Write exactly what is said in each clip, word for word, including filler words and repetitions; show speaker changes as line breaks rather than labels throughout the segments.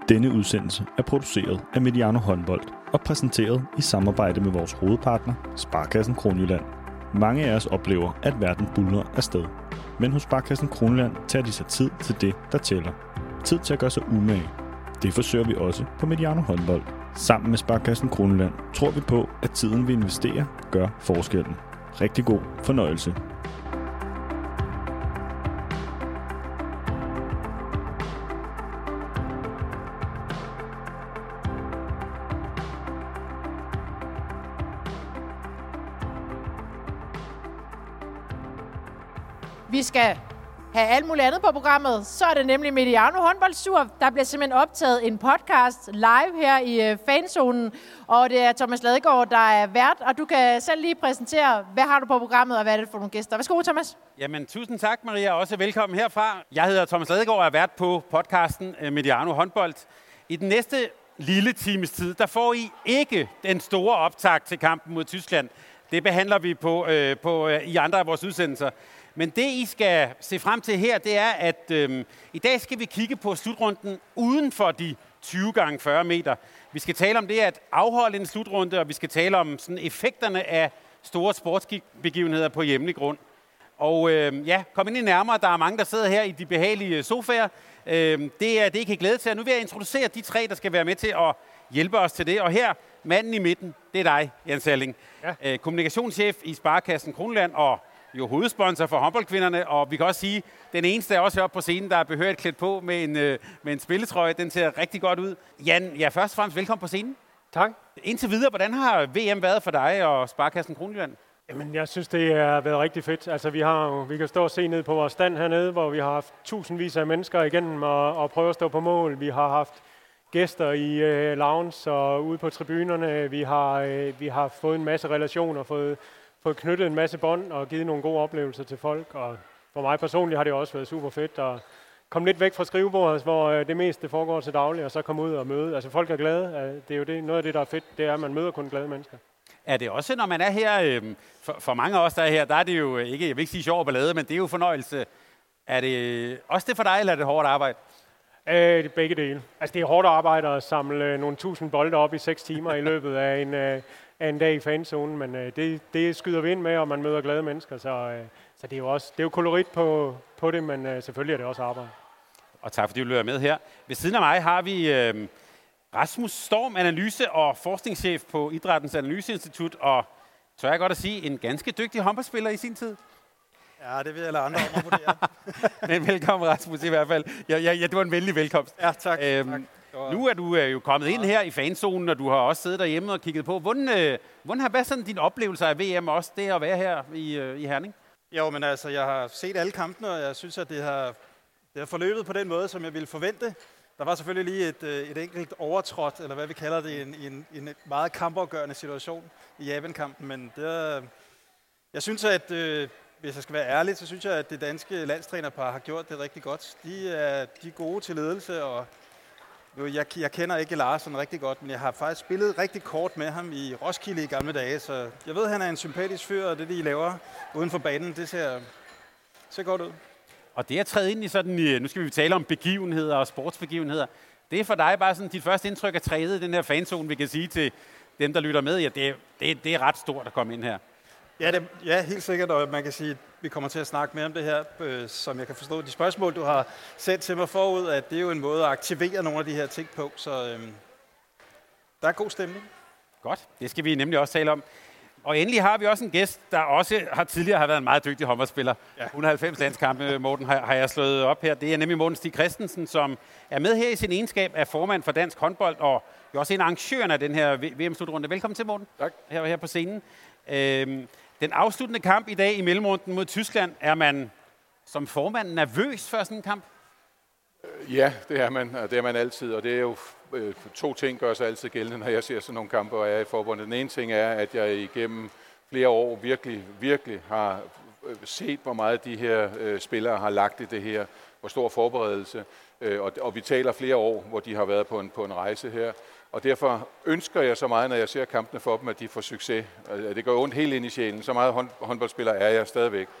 Denne udsendelse er produceret af Mediano Håndbold og præsenteret i samarbejde med vores hovedpartner, Sparekassen Kronjylland. Mange af os oplever, at verden buldrer afsted. Men hos Sparekassen Kronjylland tager de sig tid til det, der tæller. Tid til at gøre sig umage. Det forsøger vi også på Mediano Håndbold. Sammen med Sparekassen Kronjylland tror vi på, at tiden vi investerer gør forskellen. Rigtig god fornøjelse.
Vi skal have alt muligt andet på programmet. Så er det nemlig Mediano Håndboldsur. Der bliver simpelthen optaget en podcast live her i uh, fanzonen. Og det er Thomas Ladegaard, der er vært. Og du kan selv lige præsentere, hvad har du på programmet, og hvad er det for nogle gæster. Værsgo, Thomas.
Jamen, tusind tak, Maria. Også velkommen herfra. Jeg hedder Thomas Ladegaard og er vært på podcasten Mediano Håndbold. I den næste lille times tid, der får I ikke den store optakt til kampen mod Tyskland. Det behandler vi på, øh, på, øh, i andre af vores udsendelser. Men det, I skal se frem til her, det er, at øhm, i dag skal vi kigge på slutrunden uden for de tyve gange fyrre meter. Vi skal tale om det at afholde en slutrunde, og vi skal tale om sådan, effekterne af store sportsbegivenheder på hjemlig grund. Og øhm, ja, kom ind i nærmere. Der er mange, der sidder her i de behagelige sofaer. Øhm, det er det, I kan glæde til. Og nu vil jeg introducere de tre, der skal være med til at hjælpe os til det. Og her, manden i midten, det er dig, Jens Halling. Ja. Øh, kommunikationschef i Sparekassen Kronjylland og jo hovedsponsor for håndboldkvinderne, og vi kan også sige, den eneste er også heroppe på scenen, der er behørigt klædt på med en, øh, med en spilletrøje. Den ser rigtig godt ud. Jan, ja, først og fremmest velkommen på scenen.
Tak. Indtil
videre, hvordan har V M været for dig og Sparekassen Kronjylland?
Jamen, jeg synes, det har været rigtig fedt. Altså, vi, har, vi kan stå og se ned på vores stand hernede, hvor vi har haft tusindvis af mennesker igennem og, og prøve at stå på mål. Vi har haft gæster i øh, lounge og ude på tribunerne. Vi har, øh, vi har fået en masse relationer, fået fået knyttet en masse bånd og givet nogle gode oplevelser til folk. Og for mig personligt har det også været super fedt at komme lidt væk fra skrivebordet, hvor det meste foregår til daglig, og så komme ud og møde. Altså folk er glade. Det er jo det, noget af det, der er fedt, det er, at man møder kun glade mennesker.
Er det også, når man er her, øh, for, for mange af os, der er her, der er det jo ikke, jeg vil ikke sige sjov og ballade, men det er jo fornøjelse. Er det også det for dig, eller er det hårdt arbejde?
Øh, det er begge dele. Altså det er hårdt arbejde at samle nogle tusind bolde op i seks timer i løbet af en... Øh, af en dag i fanzonen, men øh, det, det skyder vi ind med, og man møder glade mennesker, så, øh, så det er jo også det er jo kolorit på, på det, men øh, selvfølgelig er det også arbejde.
Og tak fordi du løber med her. Ved siden af mig har vi øh, Rasmus Storm, analyse- og forskningschef på Idrættens Analyseinstitut, og tør jeg godt at sige, en ganske dygtig håndboldspiller i sin tid.
Ja, det vil jeg lade andre om at vurdere.
Men velkommen, Rasmus, i hvert fald. Ja, ja, ja, det var en venlig velkomst.
Ja, tak.
Øhm,
tak.
Nu er du øh, jo kommet ind her i fanzonen, og du har også siddet derhjemme og kigget på. Hvordan, øh, hvordan har været sådan din oplevelse af V M også, det at være her i, øh, i Herning?
Jo, men altså, jeg har set alle kampene, og jeg synes, at det har, det har forløbet på den måde, som jeg ville forvente. Der var selvfølgelig lige et, et enkelt overtrådt, eller hvad vi kalder det, i en, en, en meget kampafgørende situation i Japan-kampen. Men det er, jeg synes, at øh, hvis jeg skal være ærlig, så synes jeg, at det danske landstrænerpar har gjort det rigtig godt. De er, de er gode til ledelse, og Jeg, jeg kender ikke Larsen rigtig godt, men jeg har faktisk spillet rigtig kort med ham i Roskilde i gamle dage, så jeg ved, at han er en sympatisk fyr, og det, de laver uden for banen, det ser, ser godt ud.
Og det at træde ind i sådan, nu skal vi tale om begivenheder og sportsbegivenheder, det er for dig bare sådan dit første indtryk at træde i den her fanzone, vi kan sige til dem, der lytter med. Ja, det, det, det er ret stort at komme ind her.
Ja, det, ja, helt sikkert, og man kan sige, at vi kommer til at snakke mere om det her, øh, som jeg kan forstå. De spørgsmål, du har sendt til mig forud, at det er jo en måde at aktivere nogle af de her ting på, så øh, der er god stemning.
Godt, det skal vi nemlig også tale om. Og endelig har vi også en gæst, der også har tidligere har været en meget dygtig håndboldspiller. Ja. et hundrede og halvfems landskampe, Morten, har, har jeg slået op her. Det er nemlig Morten Stig Christensen, som er med her i sin egenskab af formand for Dansk Håndbold, og er også en af arrangørerne af den her V M-slutrunde. Velkommen til, Morten.
Tak.
Her, her på scenen. Øhm, Den afsluttende kamp i dag i mellemrunden mod Tyskland, er man som formand nervøs for sådan en kamp?
Ja, det er man, og det er man altid, og det er jo øh, to ting, gør sig altid gældende, når jeg ser sådan nogle kampe, og jeg er i forbundet. Den ene ting er, at jeg igennem flere år virkelig, virkelig har set, hvor meget de her øh, spillere har lagt i det her, hvor stor forberedelse, øh, og, og vi taler flere år, hvor de har været på en, på en rejse her. Og derfor ønsker jeg så meget, når jeg ser kampene for dem, at de får succes. Det gør ondt helt ind i sjælen. Så meget hånd, håndboldspiller er jeg stadigvæk.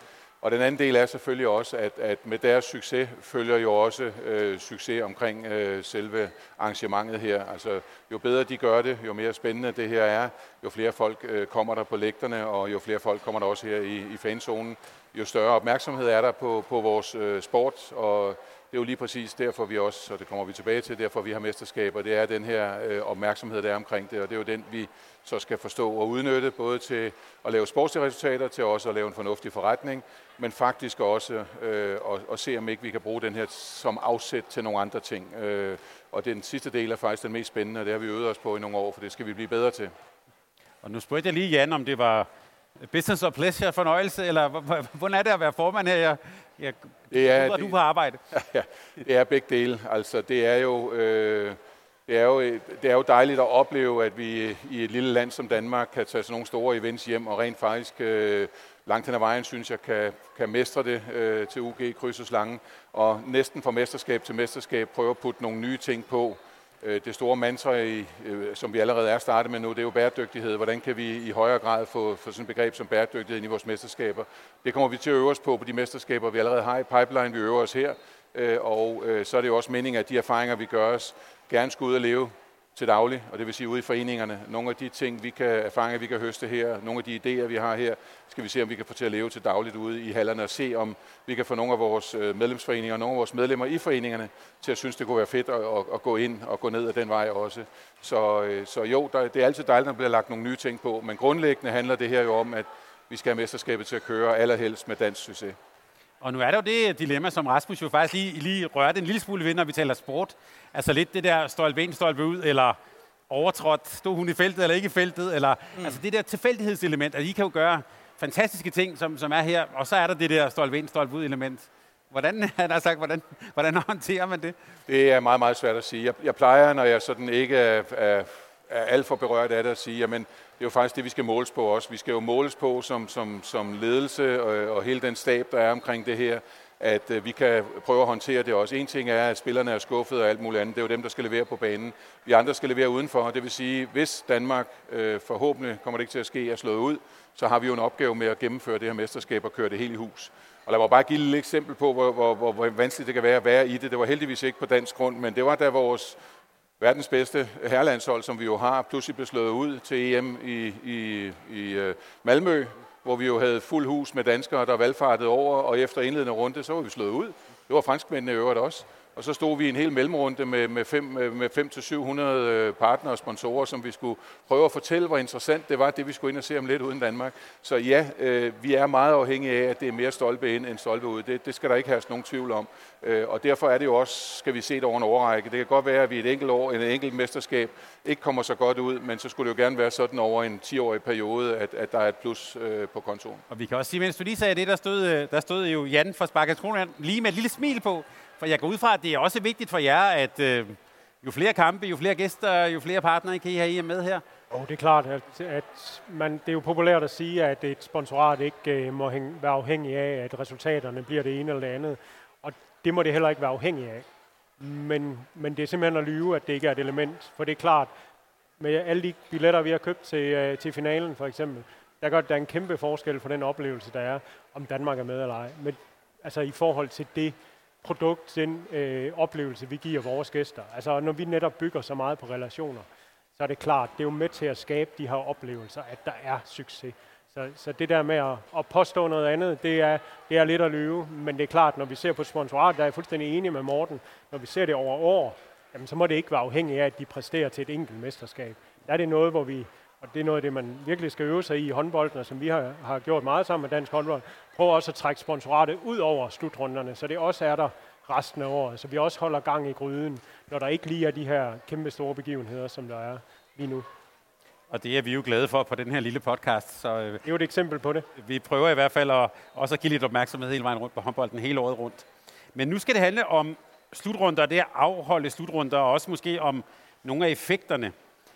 Og den anden del er selvfølgelig også, at, at med deres succes følger jo også øh, succes omkring øh, selve arrangementet her. Altså, jo bedre de gør det, jo mere spændende det her er, jo flere folk øh, kommer der på lægterne, og jo flere folk kommer der også her i, i fanzonen. Jo større opmærksomhed er der på, på vores øh, sport, og det er jo lige præcis derfor, vi også, og det kommer vi tilbage til, derfor vi har mesterskaber, det er den her øh, opmærksomhed, der er omkring det, og det er jo den, vi så skal forstå og udnytte, både til at lave sportslige resultater, til også at lave en fornuftig forretning, men faktisk også øh, at, at se, om ikke vi kan bruge den her som afsæt til nogle andre ting. Øh, og den sidste del er faktisk den mest spændende, og det har vi øvet os på i nogle år, for det skal vi blive bedre til.
Og nu spurgte jeg lige Jan, om det var business og pleasure, fornøjelse, eller hvordan er det at være formand her? Jeg, jeg, det er, du, du på arbejde.
Ja, det er begge dele. Altså, det er jo... Øh, Det er, jo, det er jo dejligt at opleve, at vi i et lille land som Danmark kan tage sådan nogle store events hjem, og rent faktisk øh, langt hen ad vejen, synes jeg, kan, kan mestre det øh, til U G kryds og slange, og næsten fra mesterskab til mesterskab prøve at putte nogle nye ting på. Øh, det store mantra, i, øh, som vi allerede er startet med nu, det er jo bæredygtighed. Hvordan kan vi i højere grad få, få sådan et begreb som bæredygtighed ind i vores mesterskaber? Det kommer vi til at øve os på på de mesterskaber, vi allerede har i pipeline. Vi øver os her, øh, og øh, så er det jo også meningen, at de erfaringer, vi gør os, gerne skulle ud og leve til daglig, og det vil sige ude i foreningerne. Nogle af de ting, vi kan, erfaringer, vi kan høste her, nogle af de idéer, vi har her, skal vi se, om vi kan få til at leve til dagligt ude i hallerne, og se, om vi kan få nogle af vores medlemsforeninger og nogle af vores medlemmer i foreningerne til at synes, det kunne være fedt at, at, at gå ind og gå ned ad den vej også. Så, så jo, der, det er altid dejligt, når der bliver lagt nogle nye ting på, men grundlæggende handler det her jo om, at vi skal have mesterskabet til at køre allerhelst med dansk succes.
Og nu er der jo det dilemma, som Rasmus jo faktisk lige, lige rørte en lille smule ved, når vi taler sport. Altså lidt det der stolpe ind, stolpe ud, eller overtrådt, stod hun i feltet eller ikke i feltet, eller mm. altså det der tilfældighedselement, at I kan jo gøre fantastiske ting, som, som er her, og så er der det der stolpe ind, stolpe ud element. Hvordan, han har sagt, hvordan, hvordan håndterer man det?
Det er meget, meget svært at sige. Jeg, jeg plejer, når jeg sådan ikke er, er, er alt for berørt af det, at sige, jamen det er jo faktisk det, vi skal måles på også. Vi skal jo måles på som, som, som ledelse og, og hele den stab, der er omkring det her, at uh, vi kan prøve at håndtere det også. En ting er, at spillerne er skuffet og alt muligt andet. Det er jo dem, der skal levere på banen. Vi andre skal levere udenfor. Det vil sige, hvis Danmark uh, forhåbentlig kommer det ikke til at ske er slået ud, så har vi jo en opgave med at gennemføre det her mesterskab og køre det helt i hus. Og lad mig bare give et lille eksempel på, hvor, hvor, hvor, hvor vanskeligt det kan være at være i det. Det var heldigvis ikke på dansk grund, men det var da vores verdens bedste herrelandshold, som vi jo har, pludselig blev slået ud til E M i, i, i uh, Malmø, hvor vi jo havde fuld hus med danskere, der valgfartede over, og efter indledende runde, så var vi slået ud. Det var franskmændene i øvrigt også. Og så stod vi i en hel mellemrunde med, med, fem, med fem til syv hundrede partnere og sponsorer, som vi skulle prøve at fortælle, hvor interessant det var, det vi skulle ind og se om lidt uden Danmark. Så ja, øh, vi er meget afhængige af, at det er mere stolpe ind end stolpe ud. Det, det skal der ikke have nogen tvivl om. Øh, og derfor er det jo også, skal vi se det over en overrække. Det kan godt være, at vi et enkelt år, en enkelt mesterskab, ikke kommer så godt ud, men så skulle det jo gerne være sådan over en ti-årig periode, at, at der er et plus øh, på kontoen.
Og vi kan også sige, mens du lige sagde det, der stod, der stod jo Jan fra Sparkassen Kronjylland lige med et lille smil på. For jeg går ud fra, at det er også vigtigt for jer, at øh, jo flere kampe, jo flere gæster, jo flere partnere kan I have med her.
Og det er klart, at, at man, det er jo populært at sige, at et sponsorat ikke øh, må hænge, være afhængig af, at resultaterne bliver det ene eller det andet. Og det må det heller ikke være afhængig af. Men, men det er simpelthen at lyve, at det ikke er et element. For det er klart, med alle de billetter, vi har købt til, øh, til finalen for eksempel, der gør der er en kæmpe forskel for den oplevelse, der er, om Danmark er med eller ej. Men altså i forhold til det produkt, den øh, oplevelse, vi giver vores gæster. Altså når vi netop bygger så meget på relationer, så er det klart, det er jo med til at skabe de her oplevelser, at der er succes. Så, så det der med at, at påstå noget andet, det er, det er lidt at lyve, men det er klart, når vi ser på sponsorat, der er jeg fuldstændig enig med Morten, når vi ser det over år, jamen, så må det ikke være afhængigt af, at de præsterer til et enkelt mesterskab. Der er det noget, hvor vi, og det er noget af det, man virkelig skal øve sig i i håndbolden, og som vi har, har gjort meget sammen med dansk håndbold, prøver også at trække sponsoratet ud over slutrunderne, så det også er der resten af året, så vi også holder gang i gryden, når der ikke lige er de her kæmpe store begivenheder, som der er lige nu.
Og det er vi jo glade for på den her lille podcast. Så, øh,
det er jo et eksempel på det.
Vi prøver i hvert fald at, også at give lidt opmærksomhed hele vejen rundt på håndbolden, hele året rundt. Men nu skal det handle om slutrunder, det at afholde slutrunder, og også måske om nogle af effekterne.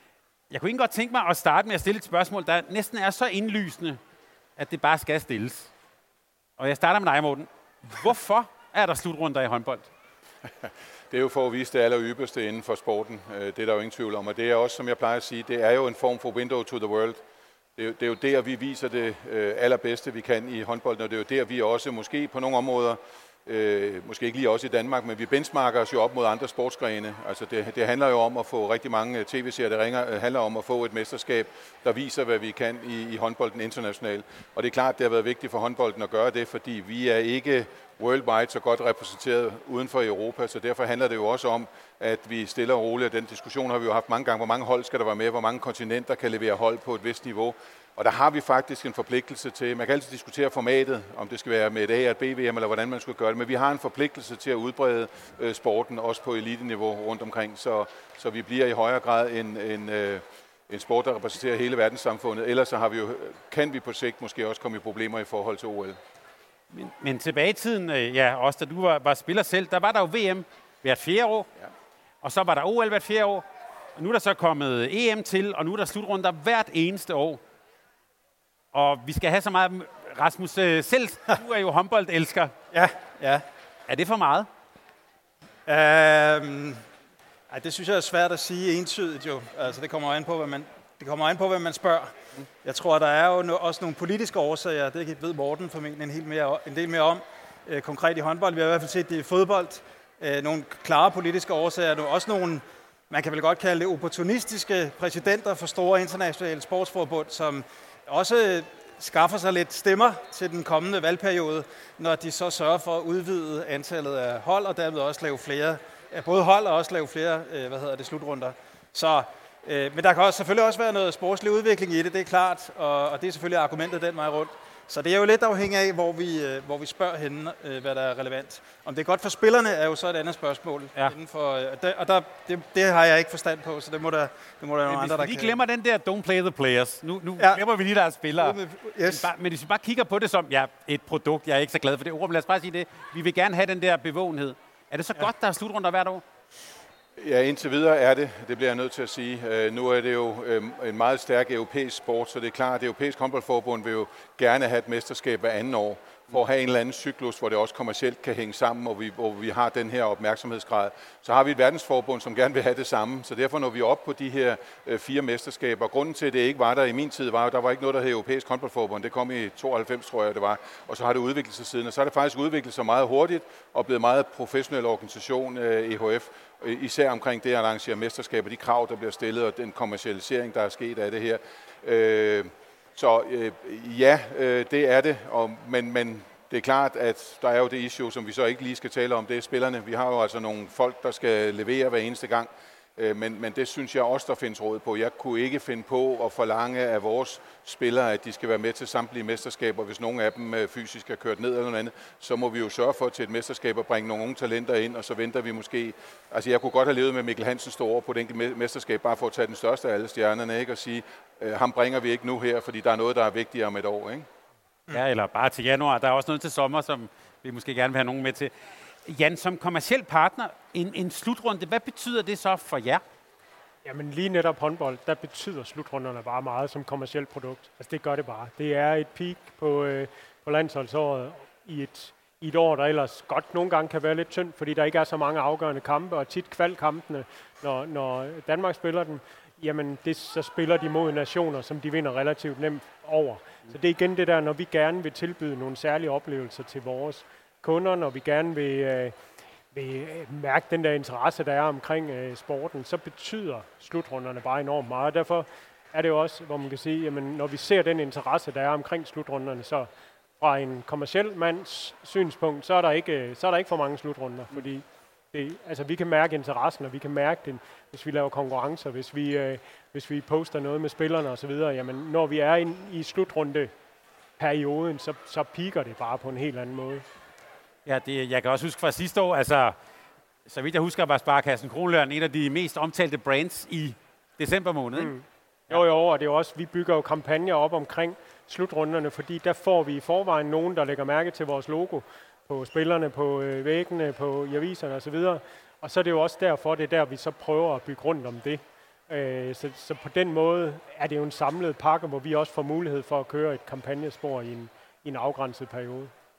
Jeg kunne ikke godt tænke mig at starte med at stille et spørgsmål, der næsten er så indlysende, at det bare skal stilles. Og jeg starter med dig, Morten. Hvorfor er der slutrunder i håndbold?
Det er jo for at vise det aller ypperste inden for sporten. Det er der jo ingen tvivl om. Og det er også, som jeg plejer at sige, det er jo en form for window to the world. det, er jo, det er jo der, vi viser det øh, allerbedste, vi kan i håndbolden, og det er jo der, vi også måske på nogle områder, øh, måske ikke lige også i Danmark, men vi benchmarker os jo op mod andre sportsgrene. Altså det, det handler jo om at få rigtig mange tv-serier, det ringer, handler om at få et mesterskab, der viser, hvad vi kan i, i håndbolden internationalt. Og det er klart, det har været vigtigt for håndbolden at gøre det, fordi vi er ikke worldwide så godt repræsenteret uden for Europa, så derfor handler det jo også om, at vi stille og roligt, og den diskussion har vi jo haft mange gange, hvor mange hold skal der være med, hvor mange kontinenter kan levere hold på et vist niveau. Og der har vi faktisk en forpligtelse til, man kan altid diskutere formatet, om det skal være med et A- og et B V M, eller hvordan man skal gøre det, men vi har en forpligtelse til at udbrede øh, sporten, også på eliteniveau rundt omkring, så, så vi bliver i højere grad en, en, øh, en sport, der repræsenterer hele verdenssamfundet. Ellers så har vi jo, kan vi på sigt måske også komme i problemer i forhold til O L.
Men, men tilbage i tiden, ja, også da du var, var spiller selv, der var der jo V M hvert fjerde år, ja. Og så var der O L hvert fjerde år, og nu er der så kommet E M til, og nu er der slutrunder hvert eneste år. Og vi skal have så meget... Rasmus, selv du er jo håndboldelsker.
Ja, ja.
Er det for meget?
Øhm, ej, det synes jeg er svært at sige entydigt jo. Altså, det kommer an på, hvad man, det kommer an på, hvad man spørger. Jeg tror, der er jo no, også nogle politiske årsager, det ved Morten formentlig en, helt mere, en del mere om, øh, konkret i håndbold. Vi har i hvert fald set det i fodbold. Øh, nogle klare politiske årsager, og også nogle, man kan vel godt kalde det opportunistiske præsidenter for store internationale sportsforbund, som også skaffer sig lidt stemmer til den kommende valgperiode, når de så sørger for at udvide antallet af hold, og dermed også lave flere, både hold og også lave flere, øh, hvad hedder det, slutrunder. Så øh, men der kan også, selvfølgelig også være noget sportslig udvikling i det, det er klart, og, og det er selvfølgelig argumentet den vej rundt. Så det er jo lidt afhængig af, hvor vi, øh, hvor vi spørger henne, øh, hvad der er relevant. Om det er godt for spillerne, er jo så et andet spørgsmål.
Ja.
Inden for, øh, der, og der, det, det har jeg ikke forstand på, så det må der, det må der være nogle andre, der
kan. Hvis vi
kan.
glemmer den der don't play the players, nu, nu
Ja.
glemmer vi lige, der er spillere.
Yes.
Men hvis vi bare kigger på det som ja, et produkt, jeg er ikke så glad for det ord, men lad os bare sige det, vi vil gerne have den der bevågenhed. Er det så ja. godt, der er slutrunder hvert år?
Ja, indtil videre er det. Det bliver jeg nødt til at sige. Øh, nu er det jo øh, en meget stærk europæisk sport, så det er klart, at det europæiske håndboldforbund vil jo gerne have et mesterskab hver anden år, for at have en eller anden cyklus, hvor det også kommercielt kan hænge sammen, og vi, hvor vi har den her opmærksomhedsgrad. Så har vi et verdensforbund, som gerne vil have det samme, så derfor når vi op på de her øh, fire mesterskaber. Grunden til, at det ikke var der i min tid, var at der var ikke noget, der hed europæisk håndboldforbund. Det kom i tooghalvfems, tror jeg, det var, og så har det udviklet sig siden. Og så har det faktisk udviklet sig meget hurtigt, og blevet meget professionel organisation, øh, E H F, især omkring det at arrangere mesterskaber, de krav, der bliver stillet, og den kommercialisering, der er sket af det her. Øh, så øh, ja, øh, det er det, og, men, men det er klart, at der er jo det issue, som vi så ikke lige skal tale om, det er spillerne. Vi har jo altså nogle folk, der skal levere hver eneste gang, øh, men, men det synes jeg også, der findes råd på. Jeg kunne ikke finde på at forlange af vores spillere, at de skal være med til samtlige mesterskaber. Hvis nogle af dem øh, fysisk er kørt ned eller noget andet, så må vi jo sørge for til et mesterskab at bringe nogle unge talenter ind, og så venter vi måske... Altså jeg kunne godt have levet med Mikkel Hansen stå over på et enkelt mesterskab, bare for at tage den største af alle stjernerne, ikke? Og sige, øh, ham bringer vi ikke nu her, fordi der er noget, der er vigtigere om et år, ikke?
Ja, eller bare til januar. Der er også noget til sommer, som vi måske gerne vil have nogen med til. Jan, som kommerciel partner, en, en slutrunde, hvad betyder det så for jer?
Jamen lige netop håndbold, der betyder slutrunderne bare meget som kommercielt produkt. Altså det gør det bare. Det er et peak på, øh, på landsholdsåret i et, i et år, der ellers godt nogle gange kan være lidt tyndt, fordi der ikke er så mange afgørende kampe, og tit kvalkampene, når, når Danmark spiller dem, jamen det, så spiller de mod nationer, som de vinder relativt nemt over. Så det er igen det der, når vi gerne vil tilbyde nogle særlige oplevelser til vores kunder, når vi gerne vil, øh, vil mærke den der interesse, der er omkring øh, sporten, så betyder slutrunderne bare enormt meget. Derfor er det jo også, hvor man kan sige, jamen, når vi ser den interesse, der er omkring slutrunderne, så fra en kommerciel mands synspunkt, så er der ikke, så er der ikke for mange slutrunder, fordi det, altså, vi kan mærke interessen, og vi kan mærke den, hvis vi laver konkurrencer, hvis vi, øh, hvis vi poster noget med spillerne osv. Jamen, når vi er in, i slutrundeperioden, så, så piker det bare på en helt anden måde.
Ja, det, jeg kan også huske fra sidste år, altså, så vidt jeg husker, var Sparkassen Kronjylland en af de mest omtalte brands i december måned. Ikke?
Mm. Jo, jo, og det er også, vi bygger jo kampagner op omkring slutrunderne, fordi der får vi i forvejen nogen, der lægger mærke til vores logo, på spillerne, på øh, væggene, på i aviserne osv. Og så er det jo også derfor, det er der, vi så prøver at bygge rundt om det. Øh, så, så på den måde er det jo en samlet pakke, hvor vi også får mulighed for at køre et kampagnespor i en, i en afgrænset periode.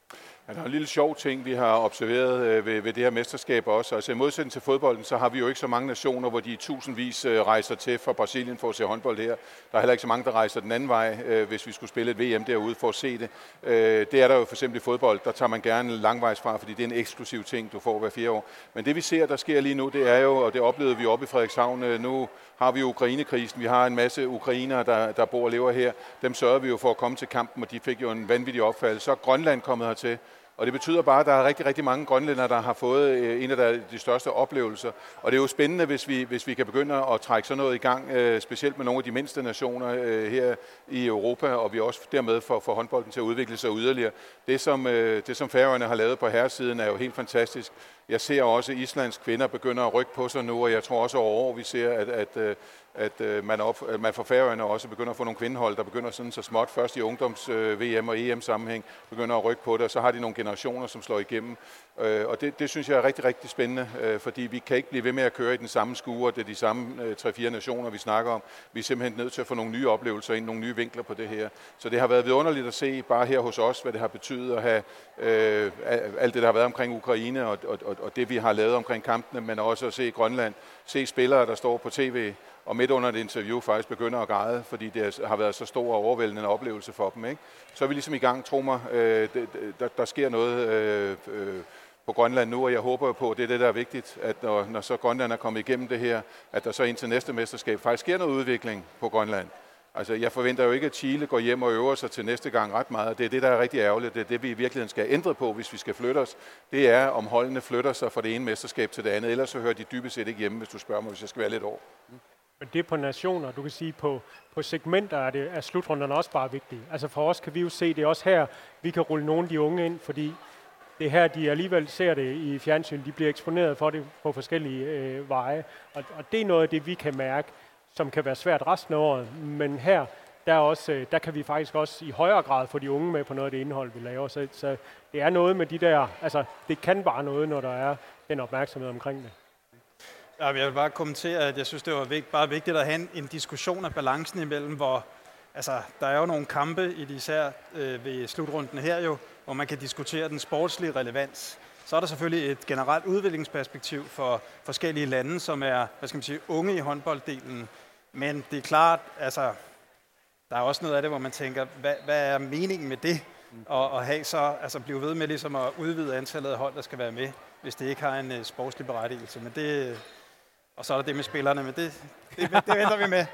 Der er en lille sjov ting, vi har observeret øh, ved, ved det her mesterskab også. Altså i modsætning til fodbolden, så har vi jo ikke så mange nationer, hvor de tusindvis øh, rejser til fra Brasilien for at se håndbold her. Der er heller ikke så mange, der rejser den anden vej, øh, hvis vi skulle spille et V M derude for at se det. Øh, det er der jo for eksempel i fodbold, der tager man gerne langvejs fra, fordi det er en eksklusiv ting, du får hver fire år. Men det vi ser, der sker lige nu, det er jo, og det oplevede vi oppe i Frederikshavn, øh, nu har vi jo Ukrainekrisen, vi har en masse ukrainere, der, der bor og lever her. Dem sørgede vi jo for at komme til kampen, og de fik jo en vanvittig opfattelse. Så er Grønland kommet hertil. Og det betyder bare, at der er rigtig, rigtig mange grønlændere, der har fået en af de største oplevelser. Og det er jo spændende, hvis vi, hvis vi kan begynde at trække sådan noget i gang, specielt med nogle af de mindste nationer her i Europa, og vi også dermed får, får håndbolden til at udvikle sig yderligere. Det, som, det, som Færøerne har lavet på herresiden, er jo helt fantastisk. Jeg ser også, at Islands kvinder begynder at rykke på sig nu, og jeg tror også over år, vi ser, at, at, at man, op, at man fra Færøerne også begynder at få nogle kvindehold, der begynder sådan så småt, først i ungdoms-V M og E M-sammenhæng, begynder at rykke på det, og så har de nogle generationer, som slår igennem. Og det, det synes jeg er rigtig, rigtig spændende, fordi vi kan ikke blive ved med at køre i den samme skue, det er de samme tre-fire nationer, vi snakker om. Vi er simpelthen nødt til at få nogle nye oplevelser ind, nogle nye vinkler på det her. Så det har været vidunderligt at se bare her hos os, hvad det har betydet at have øh, alt det, der har været omkring Ukraine, og, og, og det, vi har lavet omkring kampene, men også at se Grønland, se spillere, der står på tv, og midt under et interview faktisk begynder at græde, fordi det har været så stor og overvældende oplevelse for dem. Ikke? Så er vi ligesom i gang, tro mig, øh, der, der sker noget øh, øh, på Grønland nu, og jeg håber på, at det er det, der er vigtigt, at når, når så Grønland er kommet igennem det her, at der så indtil næste mesterskab faktisk sker noget udvikling på Grønland. Altså, jeg forventer jo ikke, at Chile går hjem og øver sig til næste gang ret meget. Det er det, der er rigtig ærgerligt. Det er det, vi i virkeligheden skal ændre på, hvis vi skal flytte os. Det er, om holdene flytter sig fra det ene mesterskab til det andet. Ellers så hører de dybest set ikke hjemme, hvis du spørger mig, hvis jeg skal være lidt over.
Men det er på nationer, du kan sige, på, på segmenter er, det, er slutrunderne også bare vigtige. Altså for os kan vi jo se, det er også her, vi kan rulle nogle af de unge ind, fordi det er her, de alligevel ser det i fjernsyn. De bliver eksponeret for det på forskellige øh, veje. Og, og det er noget af det, vi kan mærke, som kan være svært resten af året. Men her, der, også, der kan vi faktisk også i højere grad få de unge med på noget af det indhold, vi laver. Så, så det er noget med de der, altså det kan bare noget, når der er den opmærksomhed omkring det.
Ja, jeg vil bare kommentere, at jeg synes, det var vigt, bare vigtigt at have en, en diskussion af balancen imellem, hvor altså, der er jo nogle kampe, især øh, ved slutrunden her jo, hvor man kan diskutere den sportslige relevans. Så er der selvfølgelig et generelt udviklingsperspektiv for forskellige lande, som er, hvad skal man sige, unge i håndbolddelen. Men det er klart, altså, der er også noget af det, hvor man tænker, hvad, hvad er meningen med det? Og, og have så, altså blive ved med ligesom at udvide antallet af hold, der skal være med, hvis det ikke har en uh, sportslig berettigelse. Men det, og så er der det med spillerne, men det, det, det venter vi med.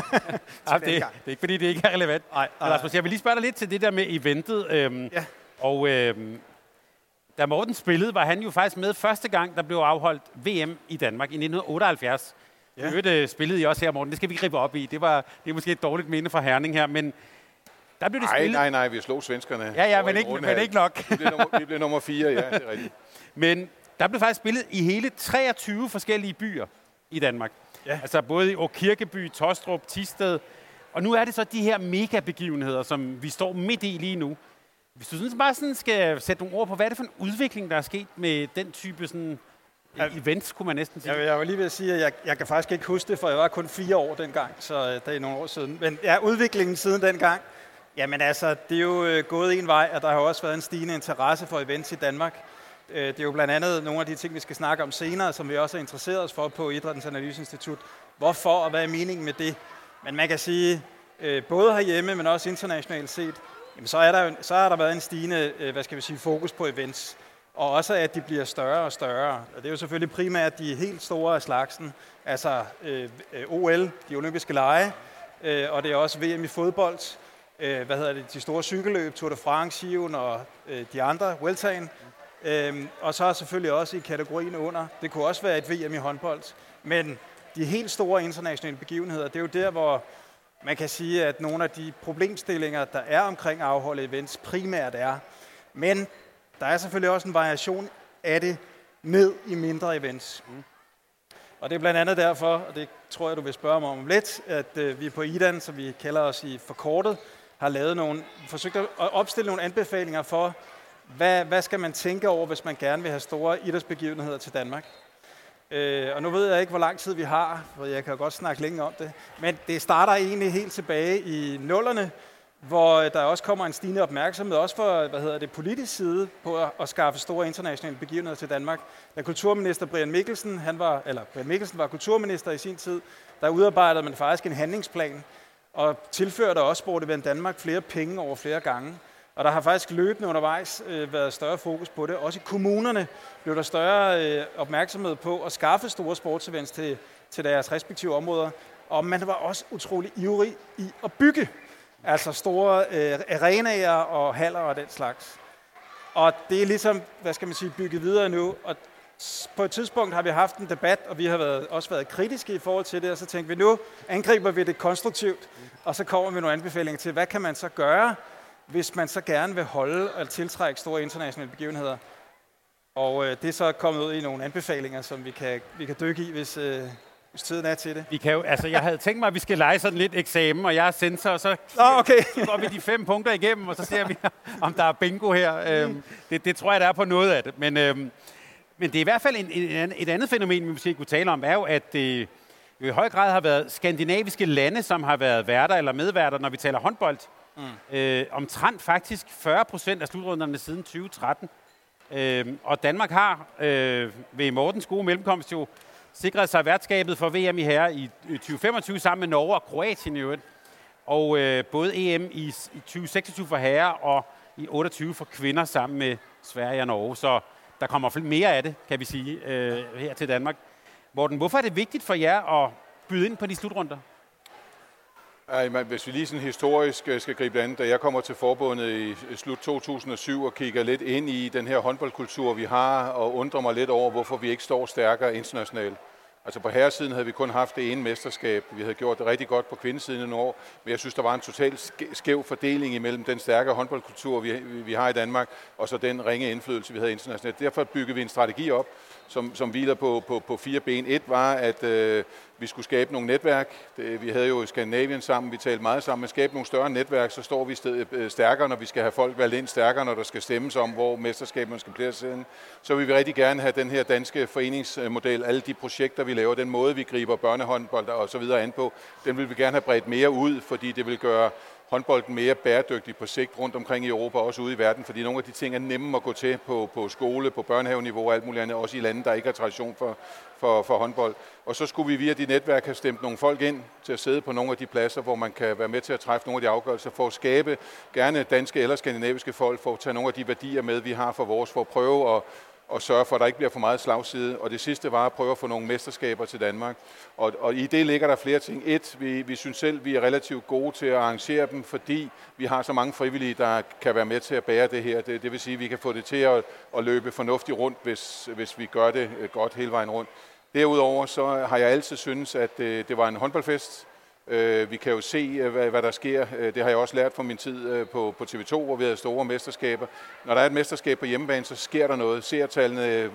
ja, det, det er ikke, fordi det ikke er relevant. Nej, nej. Rasmus, jeg vil lige spørge dig lidt til det der med eventet. Øhm, ja. Og øhm, da Morten spillede, var han jo faktisk med første gang, der blev afholdt V M i Danmark i nitten otteoghalvfjerds. Ja. Det øh, spillede I også her, Morten. Det skal vi ikke rippe op i. Det, var, det er måske et dårligt minde fra Herning her, men der blev det
nej,
spillet.
Nej, nej, vi slog svenskerne.
Ja, ja, men ikke, men ikke nok.
vi, blev nummer, vi blev nummer fire, ja, det er rigtigt.
Men der blev faktisk spillet i hele treogtyve forskellige byer i Danmark. Ja. Altså både i Åkirkeby, Tostrup, Thisted. Og nu er det så de her megabegivenheder, som vi står midt i lige nu. Hvis du sådan bare sådan skal sætte nogle ord på, hvad er det for en udvikling, der er sket med den type sådan events, kunne man næsten sige?
Jeg, jeg var lige ved at sige, at jeg, jeg kan faktisk ikke huske det, for jeg var kun fire år dengang, så det er nogle år siden. Men ja, udviklingen siden dengang, jamen altså, det er jo øh, gået en vej, og der har jo også været en stigende interesse for events i Danmark. Øh, det er jo blandt andet nogle af de ting, vi skal snakke om senere, som vi også har interesseret os for på Idrættens Analyseinstitut. Hvorfor og hvad er meningen med det? Men man kan sige, øh, både herhjemme, men også internationalt set, jamen, så, er der, så har der været en stigende øh, hvad skal vi sige, fokus på events. Og også at de bliver større og større. Og det er jo selvfølgelig primært de helt store af slagsen. Altså øh, O L, de olympiske lege, øh, og det er også V M i fodbold. Øh, hvad hedder det? De store cykelløb, Tour de France, Giroen og øh, de andre, Vueltaen. Øh, og så selvfølgelig også i kategorien under. Det kunne også være et V M i håndbold. Men de helt store internationale begivenheder, det er jo der, hvor man kan sige, at nogle af de problemstillinger, der er omkring afholdet events, primært er. Men der er selvfølgelig også en variation af det ned i mindre events. Mm. Og det er blandt andet derfor, og det tror jeg, du vil spørge mig om lidt, at øh, vi på I D A N, som vi kalder os i forkortet, har lavet nogle, forsøgt at opstille nogle anbefalinger for, hvad, hvad skal man tænke over, hvis man gerne vil have store idrætsbegivenheder til Danmark. Øh, og nu ved jeg ikke, hvor lang tid vi har, for jeg kan jo godt snakke længe om det, men det starter egentlig helt tilbage i nullerne, hvor der også kommer en stigende opmærksomhed, også for hvad hedder det, politisk side, på at, at skaffe store internationale begivenheder til Danmark. Da kulturminister Brian Mikkelsen, han var, eller Brian Mikkelsen var kulturminister i sin tid, der udarbejdede man faktisk en handlingsplan, og tilførte også Sport Event Danmark flere penge over flere gange. Og der har faktisk løbende undervejs øh, været større fokus på det. Også i kommunerne blev der større øh, opmærksomhed på at skaffe store sportsevents til, til deres respektive områder. Og man var også utrolig ivrig i at bygge. Altså store øh, arenaer og haller og den slags. Og det er ligesom, hvad skal man sige, bygget videre nu. Og på et tidspunkt har vi haft en debat, og vi har været, også været kritiske i forhold til det, og så tænkte vi, nu angriber vi det konstruktivt, og så kommer vi nogle anbefalinger til, hvad kan man så gøre, hvis man så gerne vil holde og tiltrække store internationale begivenheder. Og øh, det er så kommet ud i nogle anbefalinger, som vi kan, vi kan dykke i, hvis, øh, hvis tiden er til det.
Vi kan jo, altså, jeg havde tænkt mig, at vi skal lege sådan lidt eksamen, og jeg er sensor, og så,
oh, okay.
så går vi de fem punkter igennem, og så ser vi, om der er bingo her. Øhm, det, det tror jeg, der er på noget af det. Men, øhm, men det er i hvert fald en, en, et andet fænomen, vi måske kunne tale om, er jo, at det jo i høj grad har været skandinaviske lande, som har været værter eller medværter, når vi taler håndbold. Mm. Øh, omtrent faktisk fyrre procent af slutrunderne siden tyve tretten. Øh, og Danmark har øh, ved Mortens gode mellemkomst jo sikret sig værtskabet for V M i herre i tyve femogtyve sammen med Norge og Kroatien i øvrigt. Og øh, både E M i, i tyve seksogtyve for herrer og i otteogtyve for kvinder sammen med Sverige og Norge. Så der kommer mere af det, kan vi sige, øh, her til Danmark. Morten, hvorfor er det vigtigt for jer at byde ind på de slutrunder?
Ej, man, hvis vi lige sådan historisk skal gribe an, da jeg kommer til forbundet i slut to tusind og syv og kigger lidt ind i den her håndboldkultur, vi har, og undrer mig lidt over, hvorfor vi ikke står stærkere internationalt. Altså på herresiden havde vi kun haft det ene mesterskab. Vi havde gjort det rigtig godt på kvindesiden i nogle år, men jeg synes, der var en totalt skæv fordeling imellem den stærke håndboldkultur, vi, vi har i Danmark, og så den ringe indflydelse, vi havde internationalt. Derfor byggede vi en strategi op, som, som hviler på, på, på fire ben. Et var, at øh, vi skulle skabe nogle netværk. Det, vi havde jo i Skandinavien sammen, vi talte meget sammen, men skabe nogle større netværk, så står vi sted, øh, stærkere, når vi skal have folk valgt ind, stærkere, når der skal stemmes om, hvor mesterskaberne skal placeres. Så vil vi rigtig gerne have den her danske foreningsmodel, alle de projekter, vi laver, den måde, vi griber børnehåndbold og så videre an på, den vil vi gerne have bredt mere ud, fordi det vil gøre håndbolden mere bæredygtig på sigt rundt omkring i Europa og også ude i verden, fordi nogle af de ting er nemme at gå til på, på skole, på børnehaveniveau og alt muligt andet, også i lande, der ikke har tradition for, for, for håndbold. Og så skulle vi via de netværk have stemt nogle folk ind til at sidde på nogle af de pladser, hvor man kan være med til at træffe nogle af de afgørelser, for at skabe gerne danske eller skandinaviske folk, for at tage nogle af de værdier med, vi har for vores, for at prøve at og sørge for, at der ikke bliver for meget slagside. Og det sidste var at prøve at få nogle mesterskaber til Danmark. Og, og i det ligger der flere ting. Et, vi, vi synes selv, vi er relativt gode til at arrangere dem, fordi vi har så mange frivillige, der kan være med til at bære det her. Det, det vil sige, at vi kan få det til at, at løbe fornuftigt rundt, hvis, hvis vi gør det godt hele vejen rundt. Derudover så har jeg altid syntes, at det, det var en håndboldfest. Vi kan jo se, hvad, hvad der sker. Det har jeg også lært fra min tid på, på T V to, hvor vi havde store mesterskaber. Når der er et mesterskab på hjemmebane, så sker der noget. Seertallene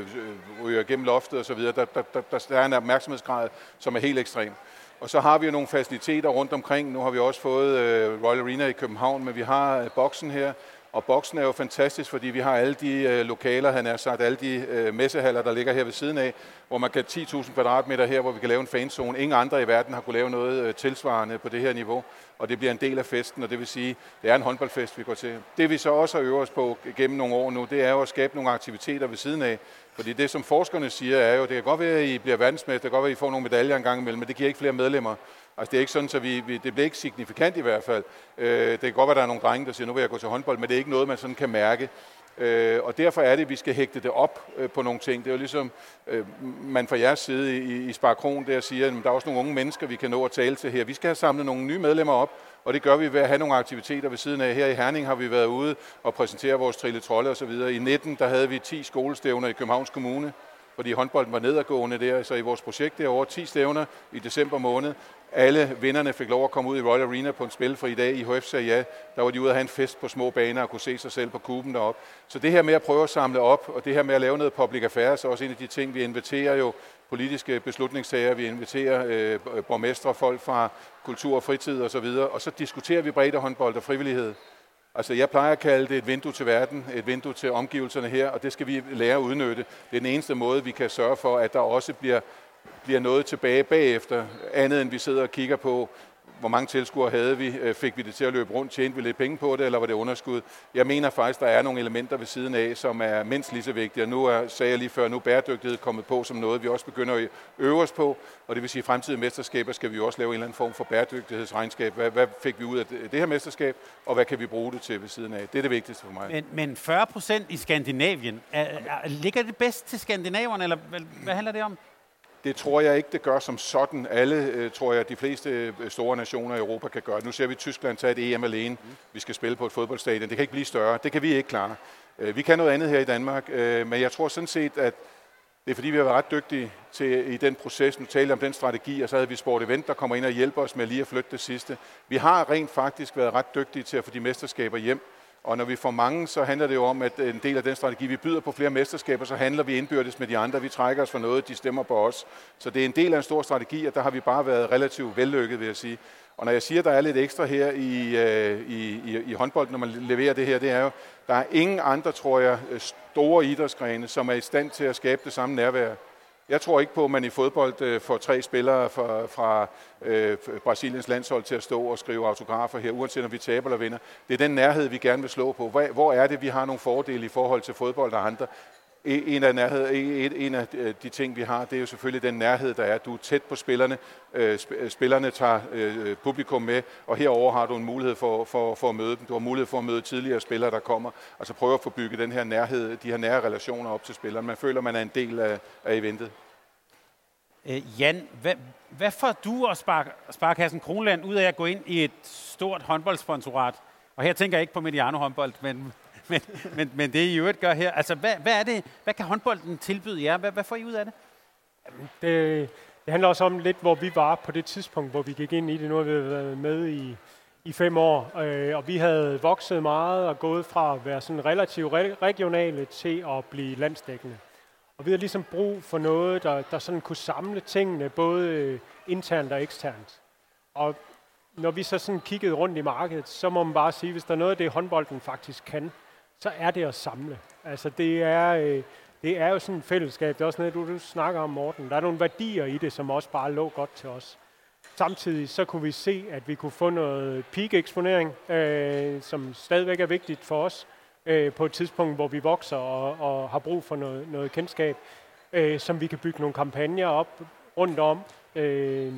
ryger gennem loftet osv. Der, der, der, der er en opmærksomhedsgrad, som er helt ekstrem. Og så har vi jo nogle faciliteter rundt omkring. Nu har vi også fået Royal Arena i København, men vi har boksen her. Og boksen er jo fantastisk, fordi vi har alle de øh, lokaler, han har sagt, alle de øh, messehaller, der ligger her ved siden af, hvor man kan ti tusind kvadratmeter her, hvor vi kan lave en fanzone. Ingen andre i verden har kunne lave noget øh, tilsvarende på det her niveau, og det bliver en del af festen, og det vil sige, det er en håndboldfest, vi går til. Det vi så også har øvet os på gennem nogle år nu, det er jo at skabe nogle aktiviteter ved siden af, fordi det, som forskerne siger, er jo, det kan godt være, at I bliver verdensmester, det kan godt være, at I får nogle medaljer en gang imellem, men det giver ikke flere medlemmer. Altså det er ikke sådan, så vi, vi, det bliver ikke signifikant i hvert fald. Øh, det kan godt være, at der er nogle drenge, der siger, nu vil jeg gå til håndbold, men det er ikke noget, man sådan kan mærke. Øh, og derfor er det, at vi skal hægte det op øh, på nogle ting. Det er jo ligesom, øh, man fra jeres side i, i Spar Kron der siger, at der er også nogle unge mennesker, vi kan nå at tale til her. Vi skal have samlet nogle nye medlemmer op, og det gør vi ved at have nogle aktiviteter ved siden af. Her i Herning har vi været ude og præsentere vores trille trolde osv. I nitten der havde vi ti skolestævner i Københavns Kommune, fordi håndbolden var nedadgående der, så i vores projekt derovre ti stævner i december måned. Alle vinderne fik lov at komme ud i Royal Arena på en spilfri dag. I H F sagde ja. Der var de ude at have en fest på små baner og kunne se sig selv på kuben deroppe. Så det her med at prøve at samle op, og det her med at lave noget public affairs, er også en af de ting, vi inviterer jo politiske beslutningstagere, vi inviterer øh, borgmestre, folk fra kultur og fritid osv., og, og så diskuterer vi breddehåndbold og frivillighed. Altså jeg plejer at kalde det et vindue til verden, et vindue til omgivelserne her, og det skal vi lære at udnytte. Det er den eneste måde, vi kan sørge for, at der også bliver bliver noget tilbage bagefter, andet end vi sidder og kigger på, hvor mange tilskuere havde vi, fik vi det til at løbe rundt, tjente vi lidt penge på det, eller var det underskud? Jeg mener faktisk, der er nogle elementer ved siden af, som er mindst lige så vigtige. Og nu er, sagde jeg lige før, nu er bæredygtighed kommet på som noget, vi også begynder at øve os på, og det vil sige, at i fremtidige mesterskaber skal vi jo også lave en eller anden form for bæredygtighedsregnskab. Hvad, hvad fik vi ud af det, det her mesterskab, og hvad kan vi bruge det til ved siden af? Det er det vigtigste for mig.
Men, men fyrre procent i Skandinavien, er, er, ligger det bedst til skandinaverne, eller hvad, hvad handler det om?
Det tror jeg ikke, det gør som sådan. Alle, øh, tror jeg, de fleste øh, store nationer i Europa kan gøre. Nu ser vi Tyskland tage et E M alene. Vi skal spille på et fodboldstadion. Det kan ikke blive større. Det kan vi ikke klare. Øh, vi kan noget andet her i Danmark, øh, men jeg tror sådan set, at det er fordi, vi har været ret dygtige til i den proces. Nu taler om den strategi, og så havde vi Sport Event, der kommer ind og hjælper os med lige at flytte det sidste. Vi har rent faktisk været ret dygtige til at få de mesterskaber hjem. Og når vi får mange, så handler det jo om, at en del af den strategi, vi byder på flere mesterskaber, så handler vi indbyrdes med de andre. Vi trækker os for noget, de stemmer på os. Så det er en del af en stor strategi, og der har vi bare været relativt vellykket, vil jeg sige. Og når jeg siger, at der er lidt ekstra her i, i, i, i håndbold, når man leverer det her, det er jo, der er ingen andre, tror jeg, store idrætsgrene, som er i stand til at skabe det samme nærvær. Jeg tror ikke på, at man i fodbold øh, får tre spillere fra, fra øh, Brasiliens landshold til at stå og skrive autografer her, uanset om vi taber eller vinder. Det er den nærhed, vi gerne vil slå på. Hvor, hvor er det, vi har nogle fordele i forhold til fodbold og andre? En af, nærhed, en af de ting, vi har, det er jo selvfølgelig den nærhed, der er. Du er tæt på spillerne. Spillerne tager publikum med, og herover har du en mulighed for, for, for at møde dem. Du har mulighed for at møde tidligere spillere, der kommer. Altså prøve at få bygget den her nærhed, de her nære relationer op til spillerne. Man føler, man er en del af, af eventet.
Øh, Jan, hvad, hvad får du og Spark, Sparkassen Kronjylland ud af at gå ind i et stort håndboldsponsorat? Og her tænker jeg ikke på Mediano håndbold, men... Men, men, men det I øvrigt gør her, altså hvad, hvad er det, hvad kan håndbolden tilbyde jer? Hvad, hvad får I ud af det?
det? Det handler også om lidt, hvor vi var på det tidspunkt, hvor vi gik ind i det. Nu har vi været med i, i fem år, øh, og vi havde vokset meget og gået fra at være sådan relativt regionale til at blive landsdækkende. Og vi havde ligesom brug for noget, der, der sådan kunne samle tingene, både internt og eksternt. Og når vi så sådan kiggede rundt i markedet, så må man bare sige, hvis der er noget af det, håndbolden faktisk kan, så er det at samle. Altså det er, øh, det er jo sådan et fællesskab. Det er også noget, du, du snakker om, Morten. Der er nogle værdier i det, som også bare lå godt til os. Samtidig så kunne vi se, at vi kunne få noget peak-eksponering, øh, som stadigvæk er vigtigt for os, øh, på et tidspunkt, hvor vi vokser og, og har brug for noget, noget kendskab, øh, som vi kan bygge nogle kampagner op rundt om. Øh,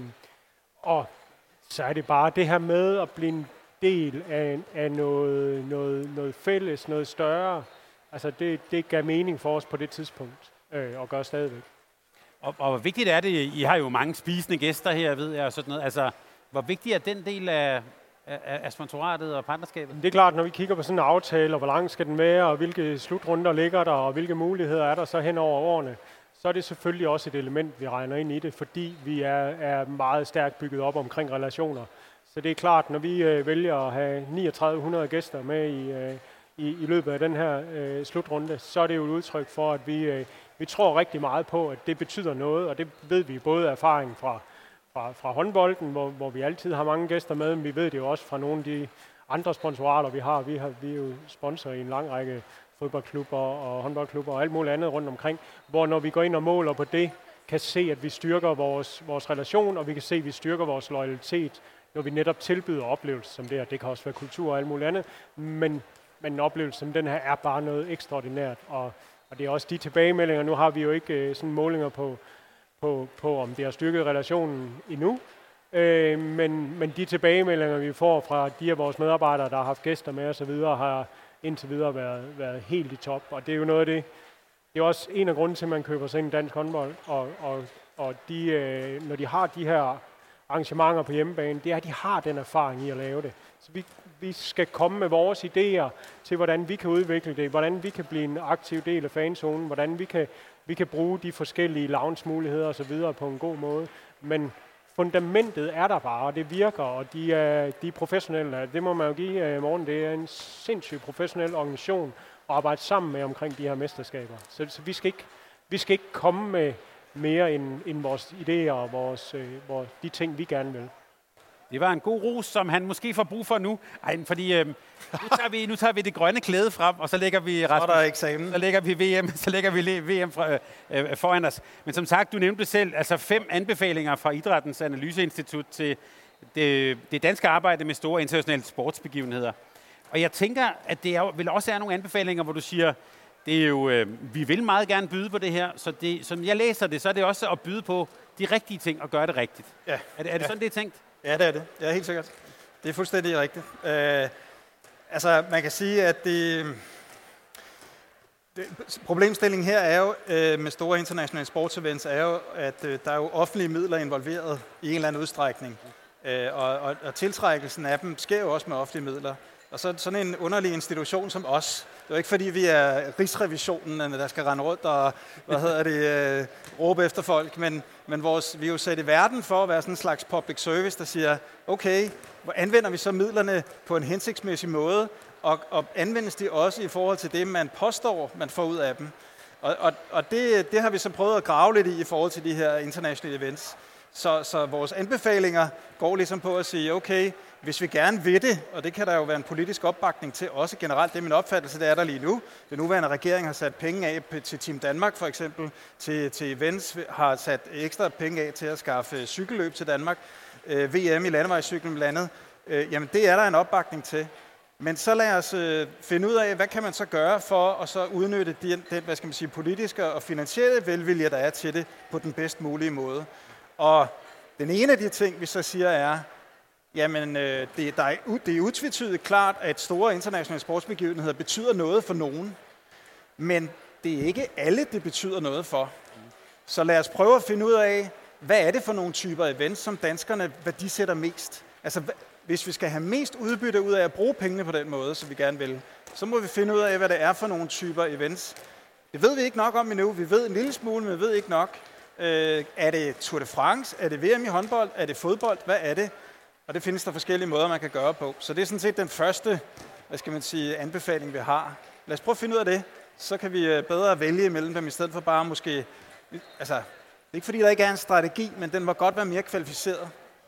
og så er det bare det her med at blive en del af, af noget, noget, noget fælles, noget større. Altså det, det gav mening for os på det tidspunkt, øh, og gør stadigvæk. Og,
og hvor vigtigt er det, I har jo mange spisende gæster her, ved jeg, og sådan noget. Altså, hvor vigtig er den del af, af, af sponsoratet og partnerskabet?
Det er klart, når vi kigger på sådan en aftale, og hvor lang skal den være, og hvilke slutrunder ligger der, og hvilke muligheder er der så hen over årene, så er det selvfølgelig også et element, vi regner ind i det, fordi vi er, er meget stærkt bygget op omkring relationer. Så det er klart, når vi øh, vælger at have treogtredive hundrede gæster med i, øh, i, i løbet af den her øh, slutrunde, så er det jo et udtryk for, at vi, øh, vi tror rigtig meget på, at det betyder noget, og det ved vi både af erfaring fra, fra, fra håndbolden, hvor, hvor vi altid har mange gæster med, men vi ved det jo også fra nogle af de andre sponsorater, vi har. Vi, har, vi er jo sponsor i en lang række fodboldklubber og håndboldklubber og alt muligt andet rundt omkring, hvor når vi går ind og måler på det, kan se, at vi styrker vores, vores relation, og vi kan se, at vi styrker vores loyalitet, når vi netop tilbyder oplevelser som det her. Det kan også være kultur og alt muligt andet, men, men en oplevelse som den her er bare noget ekstraordinært, og, og det er også de tilbagemeldinger. Nu har vi jo ikke øh, sådan målinger på, på, på, om det har styrket relationen endnu, øh, men, men de tilbagemeldinger, vi får fra de af vores medarbejdere, der har haft gæster med osv., har indtil videre været, været helt i top, og det er jo noget af det. Det er også en af grunden til, at man køber sig ind i dansk håndbold, og, og, og de, øh, når de har de her arrangementer på hjemmebane, det er, at de har den erfaring i at lave det. Så vi, vi skal komme med vores idéer til, hvordan vi kan udvikle det, hvordan vi kan blive en aktiv del af fanzonen, hvordan vi kan, vi kan bruge de forskellige lounge-muligheder osv. på en god måde. Men fundamentet er der bare, og det virker, og de er, de er professionelle. Det må man jo give uh, Morten. Det er en sindssygt professionel organisation at arbejde sammen med omkring de her mesterskaber. Så, så vi, skal ikke, vi skal ikke komme med mere end, end vores idéer og vores, øh, vores, de ting, vi gerne vil.
Det var en god ros, som han måske får brug for nu. Ej, fordi øh, nu, tager vi, nu tager vi det grønne klæde frem, og så lægger vi
Rasmus, så, der eksamen.
så lægger vi V M, så lægger vi V M fra, øh, foran os. Men som sagt, du nævnte selv, altså fem anbefalinger fra Idrættens Analyseinstitut til det, det danske arbejde med store internationale sportsbegivenheder. Og jeg tænker, at det er, vil også er nogle anbefalinger, hvor du siger, det er jo, øh, vi vil meget gerne byde på det her, så det, som jeg læser det, så er det også at byde på de rigtige ting og gøre det rigtigt.
Ja.
Er det, er det
ja.
sådan, det er tænkt?
Ja, det er det. Ja, helt sikkert. Det er fuldstændig rigtigt. Øh, altså, man kan sige, at det, det problemstillingen her er jo, øh, med store internationale sportsevents, er jo, at øh, der er jo offentlige midler involveret i en eller anden udstrækning. Øh, og, og, og tiltrækkelsen af dem sker jo også med offentlige midler. Og så sådan en underlig institution som os, det er jo ikke fordi, vi er Rigsrevisionen, der skal rende rundt og hvad hedder det, øh, råbe efter folk, men, men vores, vi er jo sat i verden for at være sådan en slags public service, der siger, okay, hvor anvender vi så midlerne på en hensigtsmæssig måde, og, og anvendes de også i forhold til det, man påstår, man får ud af dem. Og, og, og det, det har vi så prøvet at grave lidt i i forhold til de her internationale events. Så, så vores anbefalinger går ligesom på at sige, okay, hvis vi gerne vil det, og det kan der jo være en politisk opbakning til, også generelt, det er min opfattelse, det er der lige nu. Den nuværende regering har sat penge af til Team Danmark for eksempel, til, til events, har sat ekstra penge af til at skaffe cykelløb til Danmark, øh, V M i landevejscyklen blandt andet. Øh, jamen det er der en opbakning til. Men så lad os øh, finde ud af, hvad kan man så gøre for at så udnytte den, den hvad skal man sige, politiske og finansielle velvilje, der er til det på den bedst mulige måde. Og den ene af de ting, vi så siger, er, jamen øh, det, der er, det er utvetydigt klart, at store internationale sportsbegivenheder betyder noget for nogen, men det er ikke alle, det betyder noget for. Så lad os prøve at finde ud af, hvad er det for nogle typer events, som danskerne værdisætter mest? Altså, hvis vi skal have mest udbytte ud af at bruge pengene på den måde, som vi gerne vil, så må vi finde ud af, hvad det er for nogle typer events. Det ved vi ikke nok om endnu. Vi ved en lille smule, men vi ved ikke nok. Øh, er det Tour de France? Er det V M i håndbold? Er det fodbold? Hvad er det? Og det findes der forskellige måder, man kan gøre på. Så det er sådan set den første, hvad skal man sige, anbefaling, vi har. Lad os prøve at finde ud af det. Så kan vi bedre vælge imellem dem, i stedet for bare måske... Altså, det er ikke fordi, der ikke er en strategi, men den må godt være mere kvalificeret.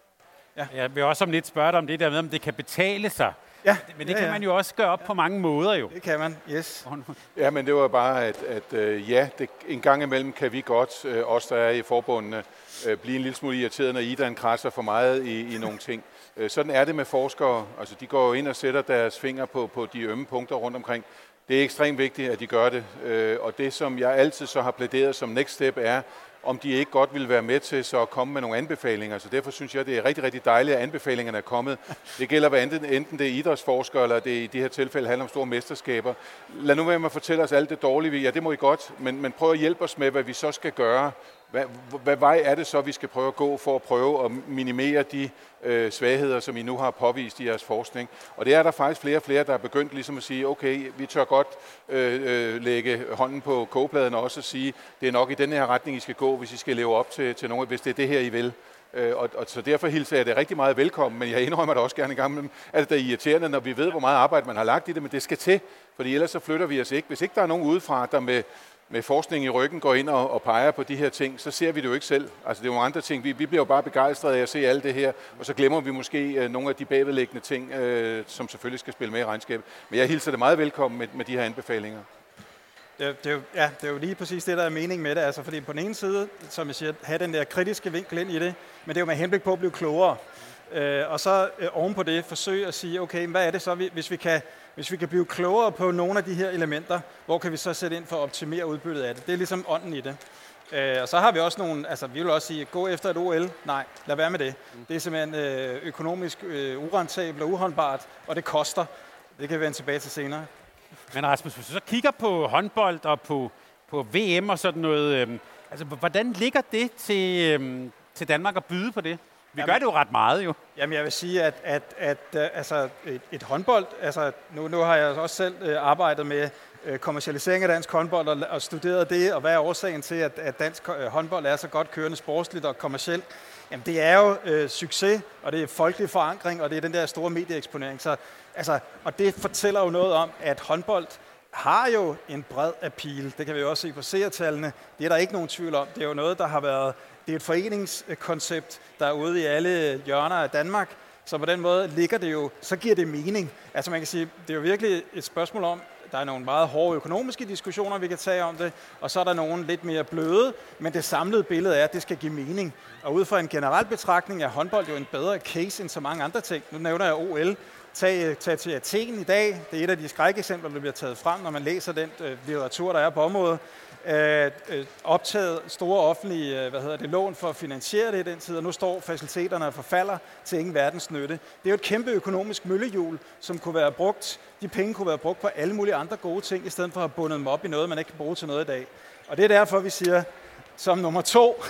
Ja. Jeg vil også om lidt spørge dig om det der med, om det kan betale sig.
Ja,
men det
ja,
kan
ja.
man jo også gøre op ja. på mange måder jo.
Det kan man, yes.
Ja, men det var bare, at, at uh, ja, det, en gang imellem kan vi godt, uh, os der er i forbundene, uh, blive en lille smule irriteret, når idrætten krasser for meget i, i nogle ting. Uh, sådan er det med forskere. Altså, de går ind og sætter deres fingre på, på de ømme punkter rundt omkring. Det er ekstremt vigtigt, at de gør det. Uh, og det, som jeg altid så har plæderet som next step, er, om de ikke godt ville være med til så at komme med nogle anbefalinger. Så derfor synes jeg, det er rigtig, rigtig dejligt, at anbefalingerne er kommet. Det gælder, hvad enten, enten det er idrætsforskere, eller det i de her tilfælde handler om store mesterskaber. Lad nu være med at fortælle os alt det dårlige. Ja, det må I godt, men, men prøv at hjælpe os med, hvad vi så skal gøre. Hvad, hvad vej er det så, vi skal prøve at gå for at prøve at minimere de øh, svagheder, som I nu har påvist i jeres forskning? Og det er der faktisk flere og flere, der er begyndt ligesom at sige, okay, vi tør godt øh, øh, lægge hånden på kogepladen og også at sige, det er nok i den her retning, I skal gå, hvis I skal leve op til, til nogle, hvis det er det her, I vil. Øh, og, og så derfor hilser jeg det rigtig meget velkommen, men jeg indrømmer det også gerne en gang imellem, at det er irriterende, når vi ved, hvor meget arbejde man har lagt i det, men det skal til, fordi ellers så flytter vi os ikke. Hvis ikke der er nogen udefra, der med med forskning i ryggen går ind og, og peger på de her ting, så ser vi det jo ikke selv. Altså det er jo andre ting. Vi, vi bliver jo bare begejstrede af at se alt det her, og så glemmer vi måske øh, nogle af de bagvedliggende ting, øh, som selvfølgelig skal spille med i regnskabet. Men jeg hilser det meget velkommen med, med de her anbefalinger.
Det, det, er jo, ja, det er jo lige præcis det, der er mening med det. Altså, fordi på den ene side, som jeg siger, have den der kritiske vinkel ind i det, men det er jo med henblik på at blive klogere. Øh, og så øh, oven på det forsøge at sige, okay, hvad er det så, hvis vi kan Hvis vi kan blive klogere på nogle af de her elementer, hvor kan vi så sætte ind for at optimere udbyttet af det? Det er ligesom ånden i det. Øh, og så har vi også nogle, altså vi vil også sige, gå efter et O L. Nej, lad være med det. Det er simpelthen øh, økonomisk øh, urentabelt og uholdbart, og det koster. Det kan vi vende tilbage til senere.
Men Rasmus, hvis du så kigger på håndbold og på, på V M og sådan noget, øh, altså hvordan ligger det til, øh, til Danmark at byde på det? Vi jamen, gør det jo ret meget, jo.
Jamen, jeg vil sige, at, at, at, at altså, et, et håndbold, altså nu, nu har jeg også selv øh, arbejdet med øh, kommercialisering af dansk håndbold og, og studeret det, og hvad er årsagen til, at, at dansk øh, håndbold er så godt kørende sportsligt og kommercielt? Jamen, det er jo øh, succes, og det er folkelig forankring, og det er den der store medieeksponering. Så, altså, og det fortæller jo noget om, at håndbold har jo en bred appeal. Det kan vi jo også se på seertallene. Det er der ikke nogen tvivl om. Det er jo noget, der har været... Det er et foreningskoncept, der er ude i alle hjørner af Danmark, så på den måde ligger det jo, så giver det mening. Altså man kan sige, det er jo virkelig et spørgsmål om, der er nogle meget hårde økonomiske diskussioner, vi kan tage om det, og så er der nogle lidt mere bløde, men det samlede billede er, at det skal give mening. Og ud fra en generel betragtning er håndbold jo en bedre case end så mange andre ting. Nu nævner jeg O L. Tag, tag til Athen i dag. Det er et af de skrækeksempler, der bliver taget frem, når man læser den øh, litteratur, der er på området. Øh, øh, optaget store offentlige øh, hvad hedder det, lån for at finansiere det i den tid, og nu står faciliteterne og forfalder til ingen verdens nytte. Det er jo et kæmpe økonomisk møllehjul, som kunne være brugt. De penge kunne være brugt på alle mulige andre gode ting, i stedet for at have bundet dem op i noget, man ikke kan bruge til noget i dag. Og det er derfor, vi siger, som nummer to,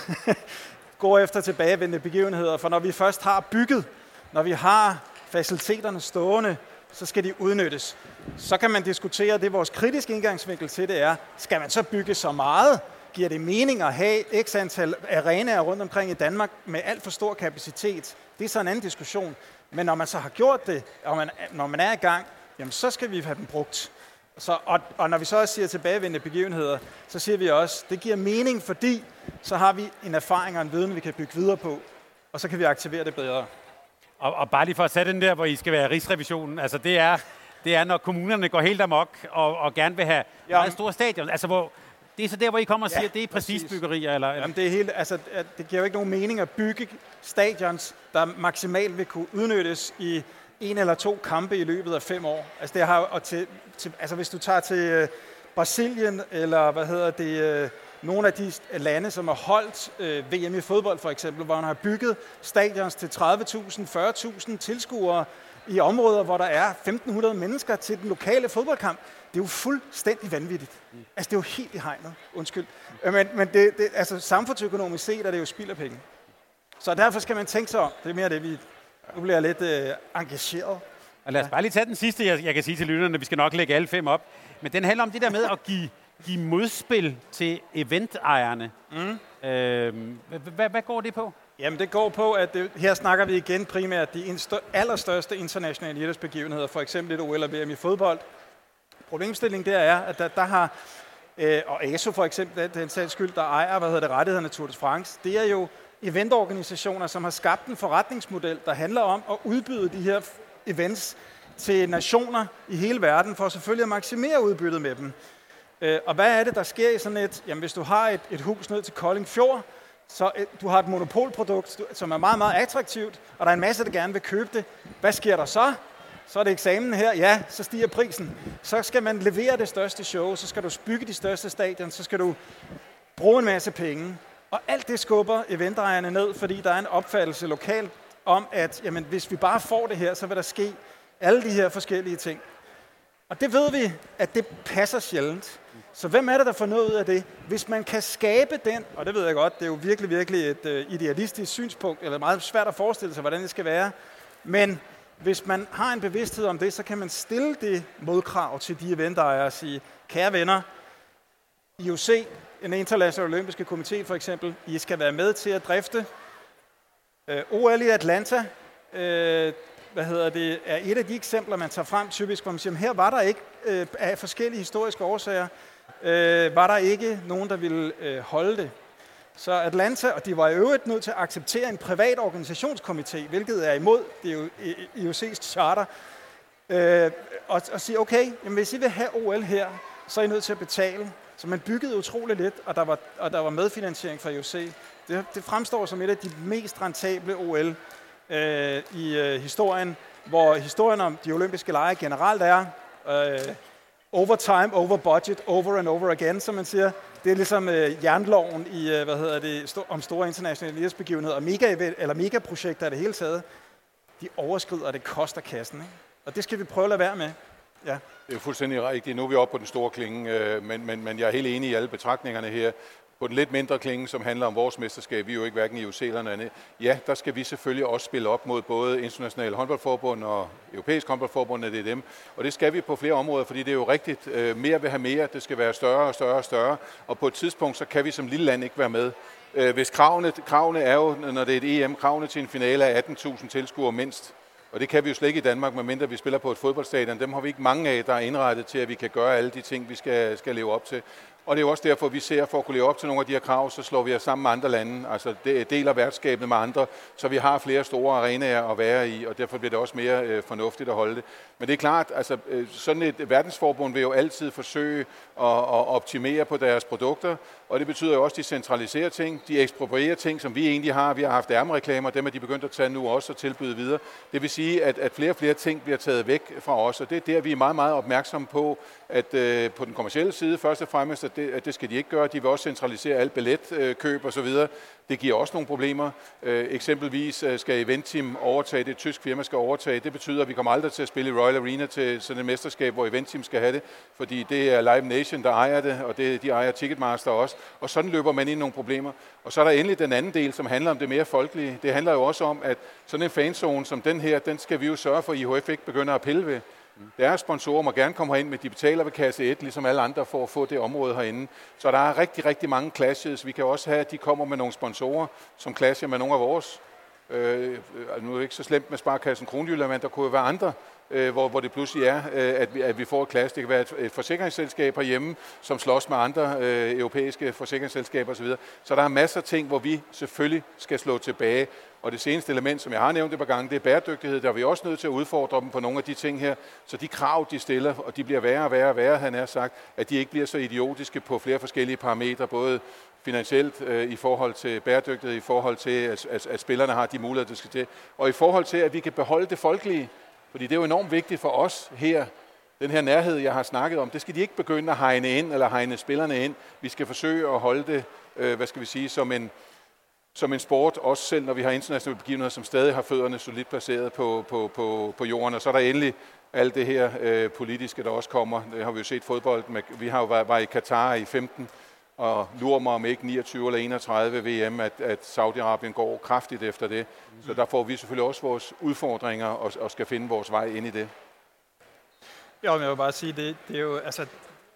gå efter tilbagevendende begivenheder. For når vi først har bygget, når vi har faciliteterne stående, så skal de udnyttes. Så kan man diskutere, det vores kritiske indgangsvinkel til det er, skal man så bygge så meget? Giver det mening at have x antal arenaer rundt omkring i Danmark med alt for stor kapacitet? Det er så en anden diskussion. Men når man så har gjort det, og man, når man er i gang, jamen så skal vi have dem brugt. Så, og, og når vi så også siger tilbagevendende begivenheder, så siger vi også, det giver mening, fordi så har vi en erfaring og en viden, vi kan bygge videre på, og så kan vi aktivere det bedre.
Og, og bare lige for at sætte den der, hvor I skal være Rigsrevisionen, altså det er, det er når kommunerne går helt amok og, og gerne vil have ja. meget store stadion, altså hvor, det er så der, hvor I kommer og siger, ja, det er præcis byggerier? Eller, eller?
Jamen det, er helt, altså, det giver jo ikke nogen mening at bygge stadions, der maksimalt vil kunne udnyttes i en eller to kampe i løbet af fem år. Altså, det har, og til, til, altså hvis du tager til uh, Brasilien, eller hvad hedder det, uh, nogle af de lande, som har holdt uh, V M i fodbold for eksempel, hvor man har bygget stadions til tredive tusind, fyrre tusind tilskuere i områder, hvor der er femten hundrede mennesker til den lokale fodboldkamp. Det er jo fuldstændig vanvittigt. Mm. Altså, det er jo helt i hegnet. Undskyld. Men, men det, det, altså, samfundsøkonomisk set er det jo spild af penge. Så derfor skal man tænke sig om. Det er mere det, vi... Nu bliver jeg lidt øh, engageret.
Og lad os bare lige tage den sidste, jeg, jeg kan sige til lytterne. Vi skal nok lægge alle fem op. Men den handler om det der med at give, give modspil til eventejerne. Mm. Øh, hvad, hvad går det på?
Jamen, det går på, at det, her snakker vi igen primært de allerstørste internationale idrætsbegivenheder, for eksempel et O L og V M i fodbold. Problemstillingen der er, at der, der har, øh, og A S O for eksempel, den sags skyld, der ejer, hvad hedder det, rettighederne Tour de France, det er jo eventorganisationer, som har skabt en forretningsmodel, der handler om at udbyde de her events til nationer i hele verden, for selvfølgelig at maksimere udbyttet med dem. Øh, og hvad er det, der sker i sådan et, jamen hvis du har et, et hus ned til Kolding Fjord, så et, du har et monopolprodukt, som er meget, meget attraktivt, og der er en masse, der gerne vil købe det. Hvad sker der så? Så er det eksamen her, ja, så stiger prisen. Så skal man levere det største show, så skal du bygge de største stadion, så skal du bruge en masse penge. Og alt det skubber eventejerne ned, fordi der er en opfattelse lokalt om, at jamen, hvis vi bare får det her, så vil der ske alle de her forskellige ting. Og det ved vi, at det passer sjældent. Så hvem er det, der får noget ud af det? Hvis man kan skabe den, og det ved jeg godt, det er jo virkelig, virkelig et uh, idealistisk synspunkt, eller meget svært at forestille sig, hvordan det skal være, men hvis man har en bevidsthed om det, så kan man stille det modkrav til de eventejere og sige, kære venner, I O C, den internationale olympiske komité for eksempel, I skal være med til at drifte. Øh, O L i Atlanta, øh, hvad hedder det, er et af de eksempler, man tager frem typisk, hvor man siger, her var der ikke, øh, af forskellige historiske årsager, øh, var der ikke nogen, der ville øh, holde det. Så Atlanta, og de var i øvrigt nødt til at acceptere en privat organisationskomité, hvilket er imod, det er jo I O C's charter, øh, og, og sige, okay, jamen, hvis I vil have O L her, så er I nødt til at betale. Så man byggede utroligt lidt, og der var, og der var medfinansiering fra I O C. Det, det fremstår som et af de mest rentable O L øh, i øh, historien, hvor historien om de olympiske lege generelt er øh, over time, over budget, over and over again, som man siger. Det er ligesom øh, jernloven i, øh, hvad hedder det, sto- om store internationale idrætsbegivenheder og mega, eller megaprojekter af det hele taget. De overskrider, og det koster kassen. Ikke? Og det skal vi prøve at lade være med. Ja.
Det er jo fuldstændig rigtigt. Nu er vi oppe på den store klinge, men, men, men jeg er helt enig i alle betragtningerne her. På den lidt mindre klinge, som handler om vores mesterskab, vi er jo ikke hverken I O C eller andet. Ja, der skal vi selvfølgelig også spille op mod både Internationale Håndboldforbund og Europæisk Håndboldforbund, det er dem. Og det skal vi på flere områder, fordi det er jo rigtigt. Mere vil have mere, det skal være større og større og større. Og på et tidspunkt, så kan vi som lille land ikke være med. Hvis kravene, kravene er jo, når det er et E M, kravene til en finale af atten tusind tilskuere mindst. Og det kan vi jo slet ikke i Danmark, medmindre vi spiller på et fodboldstadion. Dem har vi ikke mange af, der er indrettet til, at vi kan gøre alle de ting, vi skal, skal leve op til. Og det er jo også derfor, vi ser, for at kunne leve op til nogle af de her krav, så slår vi os sammen med andre lande, altså deler værtskabet med andre, så vi har flere store arenaer at være i, og derfor bliver det også mere øh, fornuftigt at holde det. Men det er klart, altså øh, sådan et verdensforbund vil jo altid forsøge at, at optimere på deres produkter, og det betyder jo også, at de centraliserer ting, de eksproprierer ting, som vi egentlig har. Vi har haft ærmereklamer, dem er de begyndt at tage nu også og tilbyde videre. Det vil sige, at, at flere og flere ting bliver taget væk fra os, og det er der, vi er meget, meget opmærksomme på, at øh, på den kommercielle side først og fremmest, at det, at det skal de ikke gøre. De vil også centralisere alt billetkøb og så videre. Det giver også nogle problemer. Øh, eksempelvis øh, skal Eventim overtage, det et tysk firma skal overtage. Det betyder, at vi kommer aldrig til at spille i Royal Arena til sådan et mesterskab, hvor Eventim skal have det, fordi det er Live Nation, der ejer det, og det, de ejer Ticketmaster også. Og sådan løber man ind i nogle problemer. Og så er der endelig den anden del, som handler om det mere folkelige. Det handler jo også om, at sådan en fanzone som den her, den skal vi jo sørge for, at I H F ikke begynder at pille ved. Deres sponsorer må gerne komme herind, men de betaler ved kasse et, ligesom alle andre, for at få det område herinde. Så der er rigtig, rigtig mange clashes. Vi kan også have, at de kommer med nogle sponsorer, som clasher med nogle af vores. Øh, nu er det ikke så slemt med Sparkassen Kronjylland, men der kunne jo være andre, øh, hvor, hvor det pludselig er, øh, at, vi, at vi får et clash. Det kan være et, et forsikringsselskab herhjemme, som slås med andre øh, europæiske forsikringsselskaber osv. Så der er masser af ting, hvor vi selvfølgelig skal slå tilbage. Og det seneste element, som jeg har nævnt et par gange, det er bæredygtighed. Der er vi også nødt til at udfordre dem på nogle af de ting her. Så de krav, de stiller, og de bliver værre og værre og værre, han har sagt, at de ikke bliver så idiotiske på flere forskellige parametre, både finansielt øh, i forhold til bæredygtighed, i forhold til, at, at, at spillerne har de muligheder, der skal til, og i forhold til, at vi kan beholde det folkelige. Fordi det er jo enormt vigtigt for os her, den her nærhed, jeg har snakket om, det skal de ikke begynde at hegne ind, eller hegne spillerne ind. Vi skal forsøge at holde det, øh, hvad skal vi sige, som en som en sport, også selv når vi har internationale begivenheder, som stadig har fødderne solidt placeret på, på, på, på jorden. Og så er der endelig alt det her øh, politiske, der også kommer. Det har vi jo set fodbold med. Vi har jo været, var i Katar i femten, og lurer mig om ikke niogtyve eller enogtredive V M, at, at Saudi-Arabien går kraftigt efter det. Så der får vi selvfølgelig også vores udfordringer og, og skal finde vores vej ind i det.
Ja, men jeg vil bare sige, det, det er jo, altså,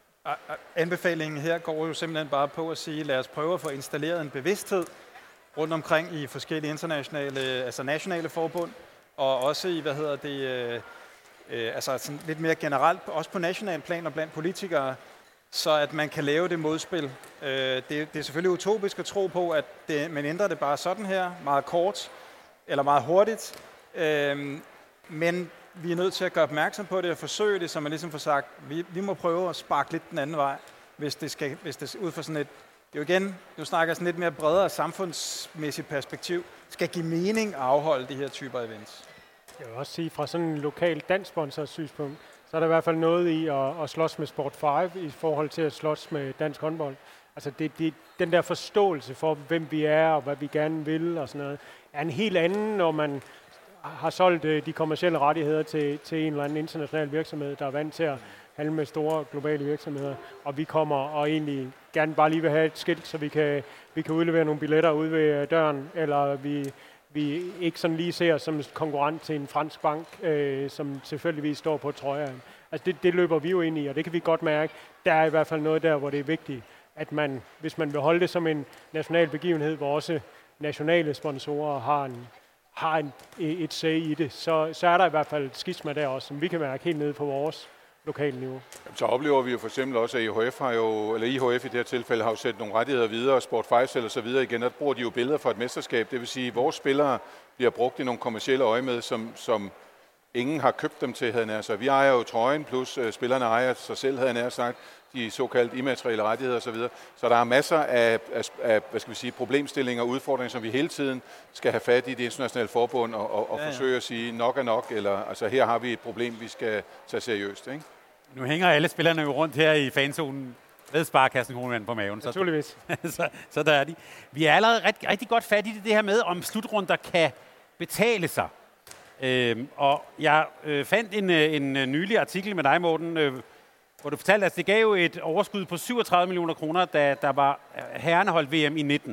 anbefalingen her går jo simpelthen bare på at sige, lad os prøve at få installeret en bevidsthed rundt omkring i forskellige internationale, altså nationale forbund, og også i, hvad hedder det, øh, øh, altså sådan lidt mere generelt, også på national plan og blandt politikere, så at man kan lave det modspil. Øh, det, det er selvfølgelig utopisk at tro på, at det, man ændrer det bare sådan her, meget kort, eller meget hurtigt, øh, men vi er nødt til at gøre opmærksom på det og forsøge det, som man ligesom får sagt, vi, vi må prøve at sparke lidt den anden vej, hvis det skal, hvis det ud fra sådan et, det er jo igen, nu snakker jeg sådan lidt mere bredere samfundsmæssigt perspektiv, skal give mening at afholde de her typer events.
Jeg vil også sige, fra sådan en lokal dansk sponsors synspunkt, så er der i hvert fald noget i at, at slås med Sport fem i forhold til at slås med dansk håndbold. Altså det, det, den der forståelse for, hvem vi er og hvad vi gerne vil og sådan noget, er en helt anden, når man har solgt de kommercielle rettigheder til, til en eller anden international virksomhed, der er vant til at handle med store globale virksomheder, og vi kommer og egentlig gerne bare lige vil have et skilt, så vi kan, vi kan udlevere nogle billetter ude ved døren, eller vi, vi ikke sådan lige ser som konkurrent til en fransk bank, øh, som selvfølgelig står på trøjen. Altså det, det løber vi jo ind i, og det kan vi godt mærke. Der er i hvert fald noget der, hvor det er vigtigt, at man, hvis man vil holde det som en national begivenhed, hvor også nationale sponsorer har en har en, et say i det, så, så er der i hvert fald et skisma der også, som vi kan mærke helt nede på vores lokale niveau.
Jamen, så oplever vi jo for eksempel også, at I H F har jo, eller I H F i det her tilfælde har jo sendt nogle rettigheder videre, og Sport fem eller så videre igen, der bruger de jo billeder fra et mesterskab. Det vil sige, at vores spillere bliver brugt i nogle kommercielle øje med, som, som ingen har købt dem til, havde nær sagt. Vi ejer jo trøjen, plus uh, spillerne ejer sig selv, havde nær sagt, de såkaldt immaterielle rettigheder osv. Så, så der er masser af, af, af hvad skal vi sige, problemstillinger og udfordringer, som vi hele tiden skal have fat i det internationale forbund og, og, og ja, ja. forsøge at sige, nok er nok, eller altså her har vi et problem, vi skal tage seriøst. Ikke?
Nu hænger alle spillerne jo rundt her i fanzonen ved Sparkassen Kronjylland på maven.
Naturligvis.
Så, så, så der er de. Vi er allerede rigtig, rigtig godt fat i det, det her med, om slutrunder kan betale sig. Øhm, og jeg øh, fandt en, en, en nylig artikel med dig, Morten, øh, hvor du fortalte, at det gav jo et overskud på syvogtredive millioner kroner, da der var herreneholdt V M i nitten.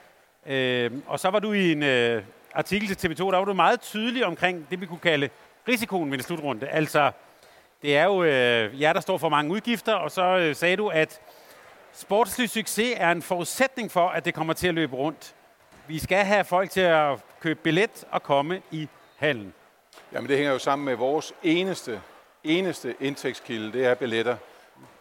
Øhm, og så var du i en øh, artikel til T V to, der var du meget tydelig omkring det, vi kunne kalde risikoen ved en slutrunde. Altså, det er jo øh, jer, der står for mange udgifter, og så øh, sagde du, at sportslig succes er en forudsætning for, at det kommer til at løbe rundt. Vi skal have folk til at købe billet og komme i hallen.
Jamen det hænger jo sammen med vores eneste, eneste indtægtskilde, det er billetter.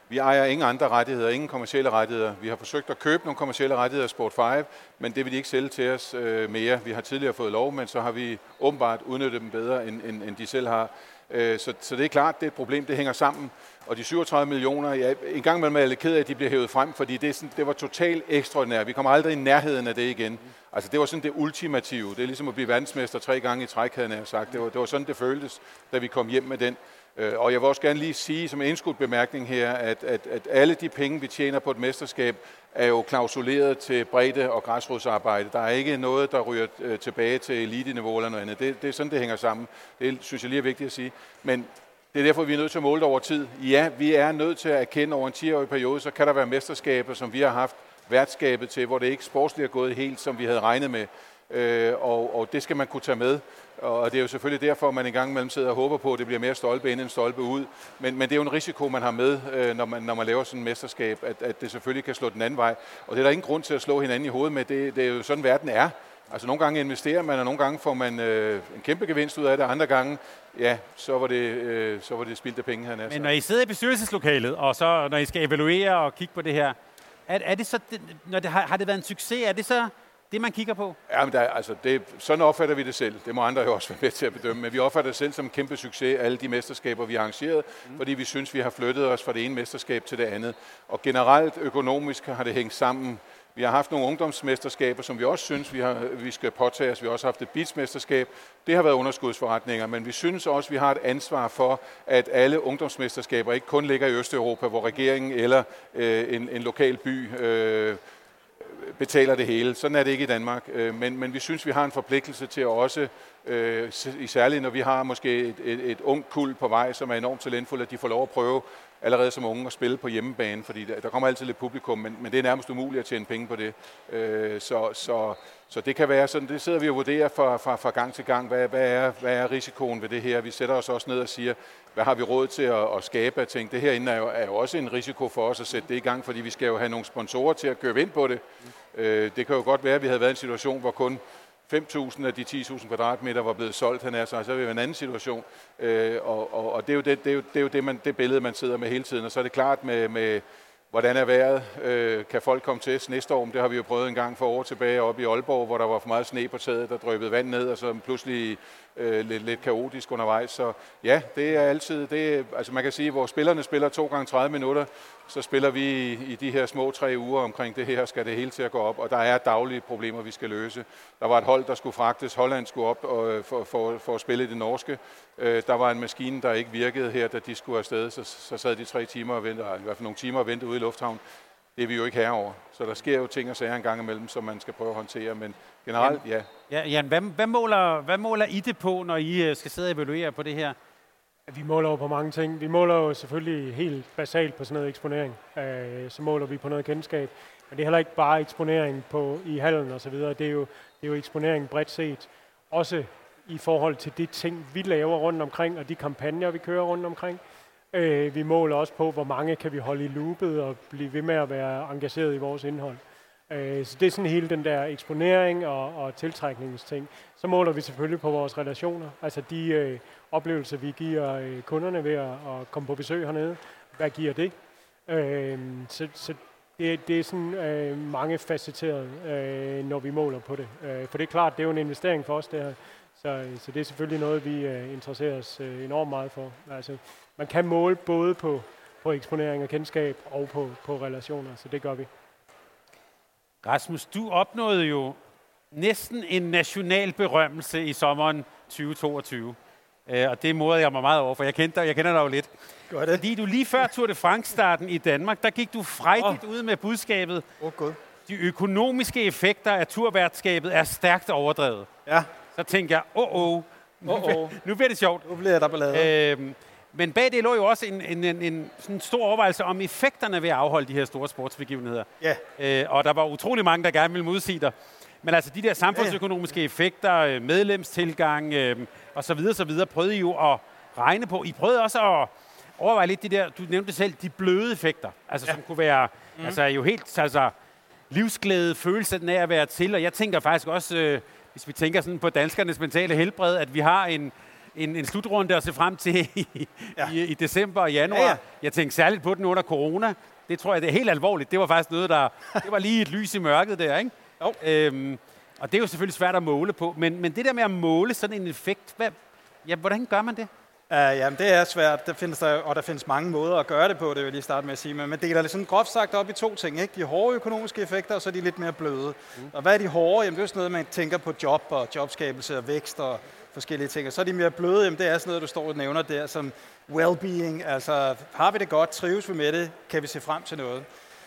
Vi ejer ingen andre rettigheder, ingen kommercielle rettigheder. Vi har forsøgt at købe nogle kommercielle rettigheder af Sport fem, men det vil de ikke sælge til os øh, mere. Vi har tidligere fået lov, men så har vi åbenbart udnyttet dem bedre, end, end, end de selv har. Øh, så, så det er klart, det er et problem, det hænger sammen. Og de syvogtredive millioner, ja, en gang imellem er jeg lidt ked af, at de bliver hævet frem, fordi det, er sådan, det var totalt ekstraordinært. Vi kommer aldrig i nærheden af det igen. Altså det var sådan det ultimative. Det er ligesom at blive verdensmester tre gange i træk, havde jeg sagt. Det var, det var sådan, det føltes, da vi kom hjem med den. Og jeg vil også gerne lige sige som en indskudt bemærkning her, at, at, at alle de penge, vi tjener på et mesterskab, er jo klausuleret til bredde- og græsrodsarbejde. Der er ikke noget, der ryger tilbage til elite-niveau eller noget andet. Det, det er sådan, det hænger sammen. Det synes jeg lige er vigtigt at sige. Men det er derfor, vi er nødt til at måle det over tid. Ja, vi er nødt til at erkende over en ti-årig periode, så kan der være mesterskaber, som vi har haft værtskabet til, hvor det ikke sportsligt er gået helt, som vi havde regnet med. Øh, og, og det skal man kunne tage med. Og det er jo selvfølgelig derfor, man en gang imellem sidder og håber på, at det bliver mere stolpe ind end stolpe ud. Men, men det er jo en risiko, man har med, øh, når, man, når man laver sådan et mesterskab, at, at det selvfølgelig kan slå den anden vej. Og det er der ingen grund til at slå hinanden i hovedet med. Det, det er jo sådan, verden er. Altså nogle gange investerer man, og nogle gange får man øh, en kæmpe gevinst ud af det. Andre gange, ja, så var det, øh, så var det spildt af penge, han er.
Men når I sidder i bestyrelseslokalet, og så når I skal evaluere og kigge på det her, er, er det så, det, når det har, har det været en succes, er det så det, man kigger på?
Ja, men der, altså, det, sådan opfatter vi det selv. Det må andre jo også være med til at bedømme. Men vi opfatter det selv som en kæmpe succes, alle de mesterskaber, vi har arrangeret, mm. fordi vi synes, vi har flyttet os fra det ene mesterskab til det andet. Og generelt økonomisk har det hængt sammen. Vi har haft nogle ungdomsmesterskaber, som vi også synes, vi, har, vi skal påtage os. Vi har også haft et beachmesterskab. Det har været underskudsforretninger, men vi synes også, at vi har et ansvar for, at alle ungdomsmesterskaber ikke kun ligger i Østeuropa, hvor regeringen eller øh, en, en lokal by øh, betaler det hele. Sådan er det ikke i Danmark. Men, men vi synes, vi har en forpligtelse til at også, øh, særligt når vi har måske et, et, et ungt kuld på vej, som er enormt talentfuldt, at de får lov at prøve allerede som unge at spille på hjemmebane, fordi der, der kommer altid lidt publikum, men, men det er nærmest umuligt at tjene penge på det. Øh, så, så, så det kan være sådan, det sidder vi og vurderer fra, fra, fra gang til gang, hvad, hvad, er, hvad er risikoen ved det her? Vi sætter os også ned og siger, hvad har vi råd til at, at skabe af ting? Det herinde er jo, er jo også en risiko for os at sætte det i gang, fordi vi skal jo have nogle sponsorer til at købe ind på det. Øh, det kan jo godt være, at vi havde været i en situation, hvor kun fem tusind af de ti tusind kvadratmeter var blevet solgt, han er, så så er vi i en anden situation. Øh, og, og, og det er jo det, det, er jo, det, er jo det, man, det billede, man sidder med hele tiden. Og så er det klart med, med hvordan er vejret? Øh, kan folk komme til snestorm? Det har vi jo prøvet en gang for år tilbage oppe i Aalborg, hvor der var for meget sne på taget, der dryppede vand ned, og så pludselig øh, lidt, lidt kaotisk undervejs. Så ja, det er altid, det, altså man kan sige, hvor spillerne spiller to gange tredive minutter, så spiller vi i, i de her små tre uger omkring det her, skal det hele til at gå op, og der er daglige problemer, vi skal løse. Der var et hold, der skulle fragtes, Holland skulle op og, for, for, for at spille i det norske. Øh, der var en maskine, der ikke virkede her, da de skulle afsted, så, så sad de tre timer og ventede, i hvert fald nogle timer og ventede ude i lufthavnen. Det er vi jo ikke herover. Så der sker jo ting og sager en gang imellem, som man skal prøve at håndtere, men generelt, ja.
Ja, Jan, hvad, hvad, måler, hvad måler I det på, når I skal sidde og evaluere på det her?
Vi måler jo på mange ting. Vi måler jo selvfølgelig helt basalt på sådan noget eksponering. Øh, så måler vi på noget kendskab. Men det er heller ikke bare eksponering på, i hallen og så videre. Det er jo, det er jo eksponering bredt set. Også i forhold til de ting, vi laver rundt omkring, og de kampagner, vi kører rundt omkring. Øh, vi måler også på, hvor mange kan vi holde i loopet og blive ved med at være engageret i vores indhold. Øh, så det er sådan hele den der eksponering og, og tiltrækningsting. Så måler vi selvfølgelig på vores relationer, altså de øh, oplevelser, vi giver øh, kunderne ved at, at komme på besøg hernede. Hvad giver det? Øh, så så det, det er sådan øh, mange facetteret, øh, når vi måler på det. Øh, for det er klart, det er jo en investering for os, det her. Så, så det er selvfølgelig noget, vi øh, interesserer os øh, enormt meget for. Altså, man kan måle både på, på eksponering og kendskab og på, på relationer, så det gør vi.
Rasmus, du opnåede jo næsten en national berømmelse i sommeren tyve toogtyve. Uh, og det modede jeg mig meget over, for jeg kender dig, jeg kender dig jo lidt.
Gør det.
Fordi du lige før Tour de France-starten i Danmark, der gik du frejdigt oh. ud med budskabet.
Oh, God.
De økonomiske effekter af turværtskabet er stærkt overdrevet.
Ja.
Så tænkte jeg, åh, oh, oh, nu,
oh, oh.
nu bliver det sjovt.
Nu bliver der ballade.
Uh, men bag det lå jo også en, en, en, en sådan stor overvejelse om effekterne ved at afholde de her store sportsbegivenheder.
Ja.
Uh, og der var utrolig mange, der gerne ville modsige dig. Men altså de der samfundsøkonomiske effekter, medlemstilgang øh, og så videre, så videre, prøvede I jo at regne på. I prøvede også at overveje lidt de der, du nævnte selv, de bløde effekter. Altså ja. Som kunne være, mm. altså jo helt, altså livsglæde, følelsen af at være til. Og jeg tænker faktisk også, øh, hvis vi tænker sådan på danskernes mentale helbred, at vi har en, en, en slutrunde at se frem til i,
Ja.
i, i december og januar.
Ja, ja.
Jeg tænkte særligt på den under corona. Det tror jeg, det er helt alvorligt. Det var faktisk noget, der... Det var lige et lys i mørket der, ikke?
Jo.
Øhm, og det er jo selvfølgelig svært at måle på. Men, men det der med at måle sådan en effekt, hvad, ja, hvordan gør man det?
Uh, jamen, det er svært, der findes der, og der findes mange måder at gøre det på, det vil jeg lige starte med at sige. Men man deler det sådan groft sagt op i to ting, ikke? De hårde økonomiske effekter, og så er de lidt mere bløde. Mm. Og hvad er de hårde? Jamen, det er sådan noget, man tænker på job og jobskabelse og vækst og forskellige ting. Og så er de mere bløde, jamen, det er sådan noget, du står og nævner der, som well-being, altså har vi det godt, trives vi med det, kan vi se frem til noget.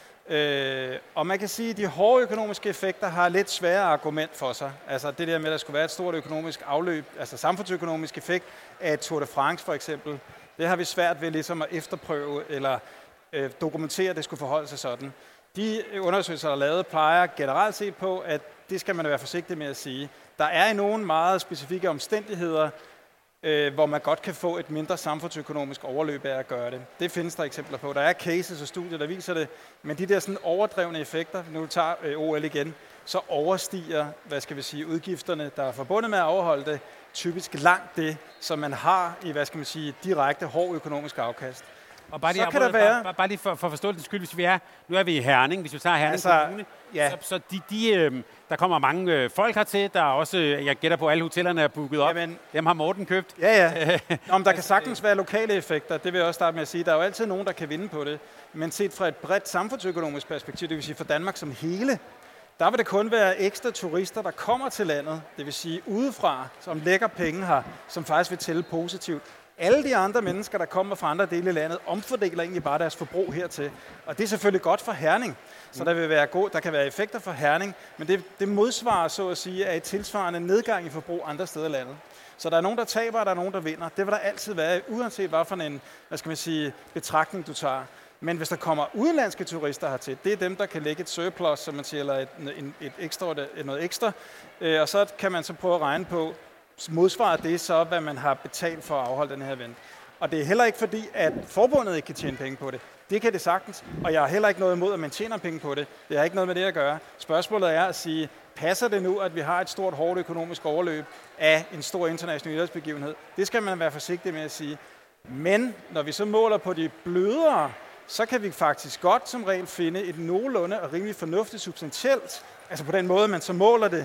Øh, og man kan sige, at de hårde økonomiske effekter har lidt sværere argument for sig. Altså det der med, at der skulle være et stort økonomisk afløb, altså samfundsøkonomisk effekt af Tour de France for eksempel, det har vi svært ved ligesom at efterprøve eller øh, dokumentere, at det skulle forholde sig sådan. De undersøgelser, der er lavet, plejer generelt set på, at det skal man være forsigtig med at sige. Der er i nogle meget specifikke omstændigheder, øh, hvor man godt kan få et mindre samfundsøkonomisk overløb af at gøre det. Det findes der eksempler på. Der er cases og studier, der viser det, men de der sådan overdrevne effekter, nu tager øh, O L igen, så overstiger, hvad skal vi sige, udgifterne, der er forbundet med at overholde det, typisk langt det, som man har i, hvad skal man sige, direkte hård økonomisk afkast.
Og bare lige,
så kan der være...
bare, bare lige for, for forståelsens skyld, hvis vi er, nu er vi i Herning, hvis vi tager Herning
Altså,
Kommune,
ja.
så, så de, de, øh, der kommer mange øh, folk hertil, der er også, øh, jeg gætter på, alle hotellerne er booket op,
Jamen,
dem har Morten købt.
Ja, ja. Nå, men der kan sagtens være lokale effekter, det vil jeg også starte med at sige. Der er jo altid nogen, der kan vinde på det, men set fra et bredt samfundsøkonomisk perspektiv, det vil sige for Danmark som hele, der vil det kun være ekstra turister, der kommer til landet, det vil sige udefra, som lægger penge her, som faktisk vil tælle positivt. Alle de andre mennesker, der kommer fra andre dele af landet, omfordeler egentlig bare deres forbrug hertil. Og det er selvfølgelig godt for Herning, så der, vil være god, der kan være effekter for Herning, men det, det modsvarer så at sige af et tilsvarende nedgang i forbrug andre steder i landet. Så der er nogen, der taber, og der er nogen, der vinder. Det vil der altid være, uanset hvad for en, hvad skal man sige, betragtning du tager. Men hvis der kommer udenlandske turister hertil, det er dem, der kan lægge et surplus, som man siger, eller et, et, et ekstra, et, noget ekstra. Øh, og så kan man så prøve at regne på, modsvarer det så, hvad man har betalt for at afholde den her event. Og det er heller ikke fordi, at forbundet ikke kan tjene penge på det. Det kan det sagtens, og jeg har heller ikke noget imod, at man tjener penge på det. Det har ikke noget med det at gøre. Spørgsmålet er at sige, passer det nu, at vi har et stort, hårdt økonomisk overløb af en stor international idrætsbegivenhed? Det skal man være forsigtig med at sige. Men når vi så måler på de blødere, så kan vi faktisk godt som regel finde et nogenlunde og rimelig fornuftigt substantielt, altså på den måde, man så måler det,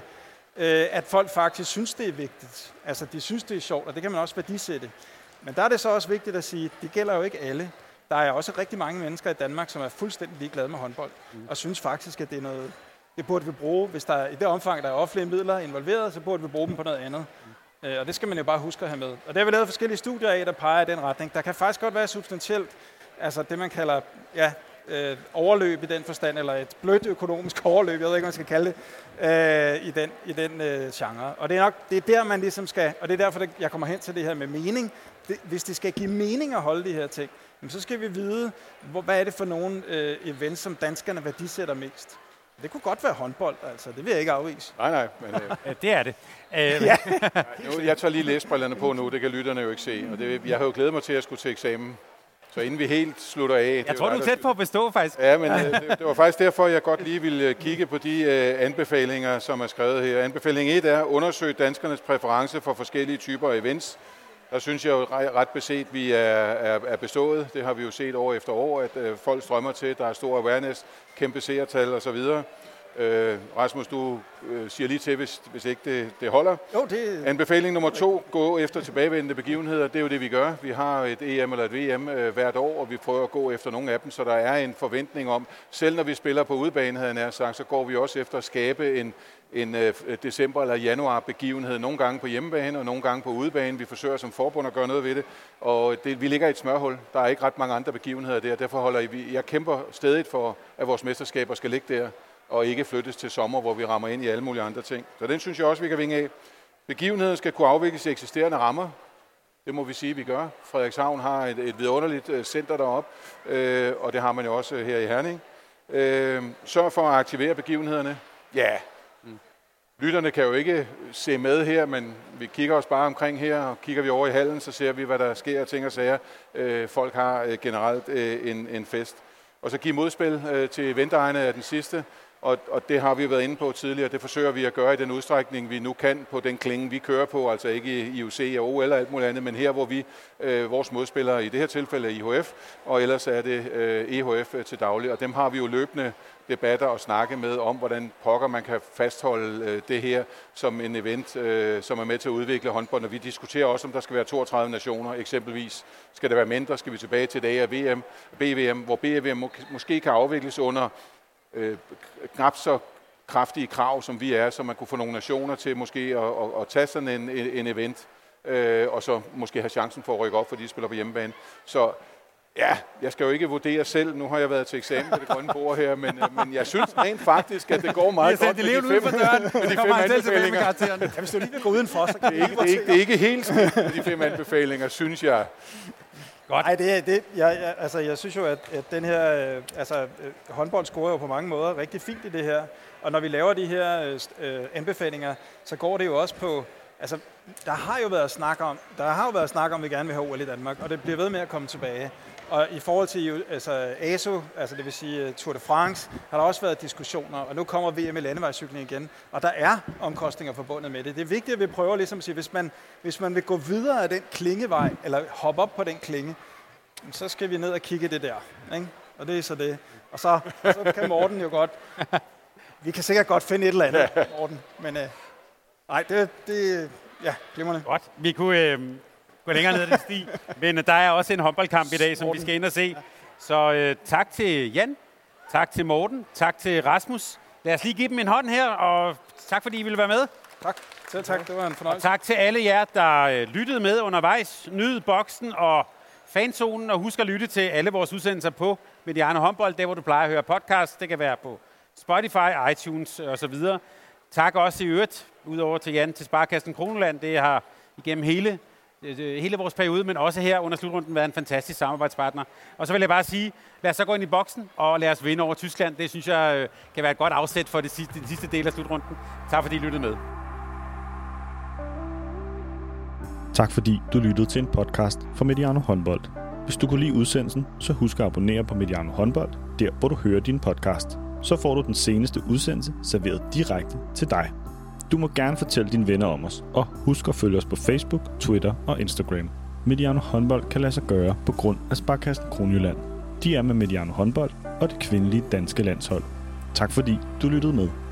at folk faktisk synes, det er vigtigt. Altså, de synes, det er sjovt, og det kan man også værdisætte. Men der er det så også vigtigt at sige, at det gælder jo ikke alle. Der er også rigtig mange mennesker i Danmark, som er fuldstændig ligeglade med håndbold, mm. og synes faktisk, at det er noget, det burde vi bruge. Hvis der er, i det omfang, der er offentlige midler involveret, så burde vi bruge dem på noget andet. Mm. Og det skal man jo bare huske at have med. Og der har vi lavet forskellige studier af, der peger i den retning. Der kan faktisk godt være substantielt, altså det man kalder, ja, Øh, overløb i den forstand, eller et blødt økonomisk overløb, jeg ved ikke, hvad man skal kalde det, øh, i den, i den øh, genre. Og det er nok det er der, man ligesom skal, og det er derfor, jeg kommer hen til det her med mening. Det, hvis det skal give mening at holde de her ting, så skal vi vide, hvor, hvad er det for nogle øh, events, som danskerne værdisætter mest. Det kunne godt være håndbold, altså. Det vil jeg ikke afvise.
Nej, nej. Men, øh...
det er det. Øh,
ja. nu, jeg tager lige læsbrillerne på nu, det kan lytterne jo ikke se. Og det, jeg har jo glædet mig til at skulle til eksamen. Så inden vi helt slutter af...
Jeg tror, du er tæt på at bestå, faktisk.
Ja, men det, det var faktisk derfor, jeg godt lige ville kigge på de uh, anbefalinger, som er skrevet her. Anbefaling et er, undersøg danskernes præference for forskellige typer af events. Der synes jeg jo ret beset, vi er, er, er bestået. Det har vi jo set år efter år, at uh, folk strømmer til. Der er stor awareness, kæmpe seertal osv. Øh, Rasmus, du øh, siger lige til, hvis, hvis ikke det, det holder.
Jo, det...
Anbefaling nummer to, gå efter tilbagevendende begivenheder. Det er jo det, vi gør. Vi har et E M eller et V M øh, hvert år, og vi prøver at gå efter nogle af dem, så der er en forventning om, selv når vi spiller på udebane, havde jeg nær sagt, så går vi også efter at skabe en, en øh, december- eller januar-begivenhed. Nogle gange på hjemmebane, og nogle gange på udebane. Vi forsøger som forbund at gøre noget ved det, og det, vi ligger i et smørhul. Der er ikke ret mange andre begivenheder der, derfor holder vi, jeg kæmper stadig for, at vores mesterskaber skal ligge der, og ikke flyttes til sommer, hvor vi rammer ind i alle mulige andre ting. Så den synes jeg også, vi kan vinge af. Begivenheden skal kunne afvikles i eksisterende rammer. Det må vi sige, vi gør. Frederikshavn har et, et vidunderligt center deroppe, øh, og det har man jo også her i Herning. Øh, sørg for at aktivere begivenhederne. Ja, mm. Lytterne kan jo ikke se med her, men vi kigger os bare omkring her, og kigger vi over i hallen, så ser vi, hvad der sker af ting og sager. Øh, folk har øh, generelt øh, en, en fest. Og så give modspil øh, til eventejerne af den sidste. Og, og det har vi været inde på tidligere. Det forsøger vi at gøre i den udstrækning, vi nu kan på den klinge, vi kører på. Altså ikke i U C og O L og alt muligt andet, men her, hvor vi, øh, vores modspillere i det her tilfælde er I H F, og ellers er det øh, E H F til daglig. Og dem har vi jo løbende debatter og snakke med om, hvordan pokker man kan fastholde øh, det her som en event, øh, som er med til at udvikle håndbold. Og vi diskuterer også, om der skal være toogtredive nationer. Eksempelvis skal det være mindre, skal vi tilbage til det af V M, B V M, hvor B V M må, måske kan afvikles under øh, knap så kraftige krav, som vi er, så man kunne få nogle nationer til måske at, at, at tage sådan en, en event, øh, og så måske have chancen for at rykke op, fordi de spiller på hjemmebane. Så ja, jeg skal jo ikke vurdere selv. Nu har jeg været til eksamen på det grønne bord her, men, men jeg synes rent faktisk, at det går meget godt med de fem, med de fem anbefalinger.
Ja, hvis du lige vil gå udenfor, så kan
det er ikke, det er ikke, det er ikke helt skidt med de fem anbefalinger, synes jeg.
Nej, det er det. Jeg, jeg, altså, jeg synes jo, at, at den her øh, altså, øh, håndbold scorer jo på mange måder rigtig fint i det her. Og når vi laver de her øh, anbefalinger, så går det jo også på. Altså, der har jo været snak om, der har jo været snak om, at vi gerne vil have O L i Danmark, og det bliver ved med at komme tilbage. Og i forhold til altså, A S O, altså det vil sige Tour de France, har der også været diskussioner, og nu kommer V M i landevejscykling igen, og der er omkostninger forbundet med det. Det er vigtigt, at vi prøver ligesom at sige, hvis man, hvis man vil gå videre af den klingevej, eller hoppe op på den klinge, så skal vi ned og kigge det der, ikke? Og det er så det. Og så, så kan Morten jo godt, vi kan sikkert godt finde et eller andet, Morten, men øh, nej, det, det ja, glimrende.
Godt, vi kunne øh, gå længere ned ad den sti, men der er også en håndboldkamp i dag, som Morten. Vi skal ind og se. Så øh, tak til Jan, tak til Morten, tak til Rasmus. Lad os lige give dem en hånd her, og tak fordi I ville være med.
Tak. Selv tak, det var en fornøjelse.
Og tak til alle jer, der øh, lyttede med undervejs. Nyd boksen og fanzonen, og husk at lytte til alle vores udsendelser på Mediano Håndbold, der hvor du plejer at høre podcast. Det kan være på Spotify, iTunes osv. Tak også i øvrigt, udover til Jan, til Sparkassen Kroneland. Det har igennem hele, hele vores periode, men også her under slutrunden været en fantastisk samarbejdspartner. Og så vil jeg bare sige, lad os så gå ind i boksen og lad os vinde over Tyskland. Det synes jeg kan være et godt afsæt for det sidste, den sidste del af slutrunden. Tak fordi I lyttede med.
Tak fordi du lyttede til en podcast fra Mediano Håndbold. Hvis du kunne lide udsendelsen, så husk at abonnere på Mediano Håndbold, der hvor du hører din podcast. Så får du den seneste udsendelse serveret direkte til dig. Du må gerne fortælle dine venner om os, og husk at følge os på Facebook, Twitter og Instagram. Mediano Håndbold kan lade sig gøre på grund af Sparkassen Kronjylland. De er med Mediano Håndbold og det kvindelige danske landshold. Tak fordi du lyttede med.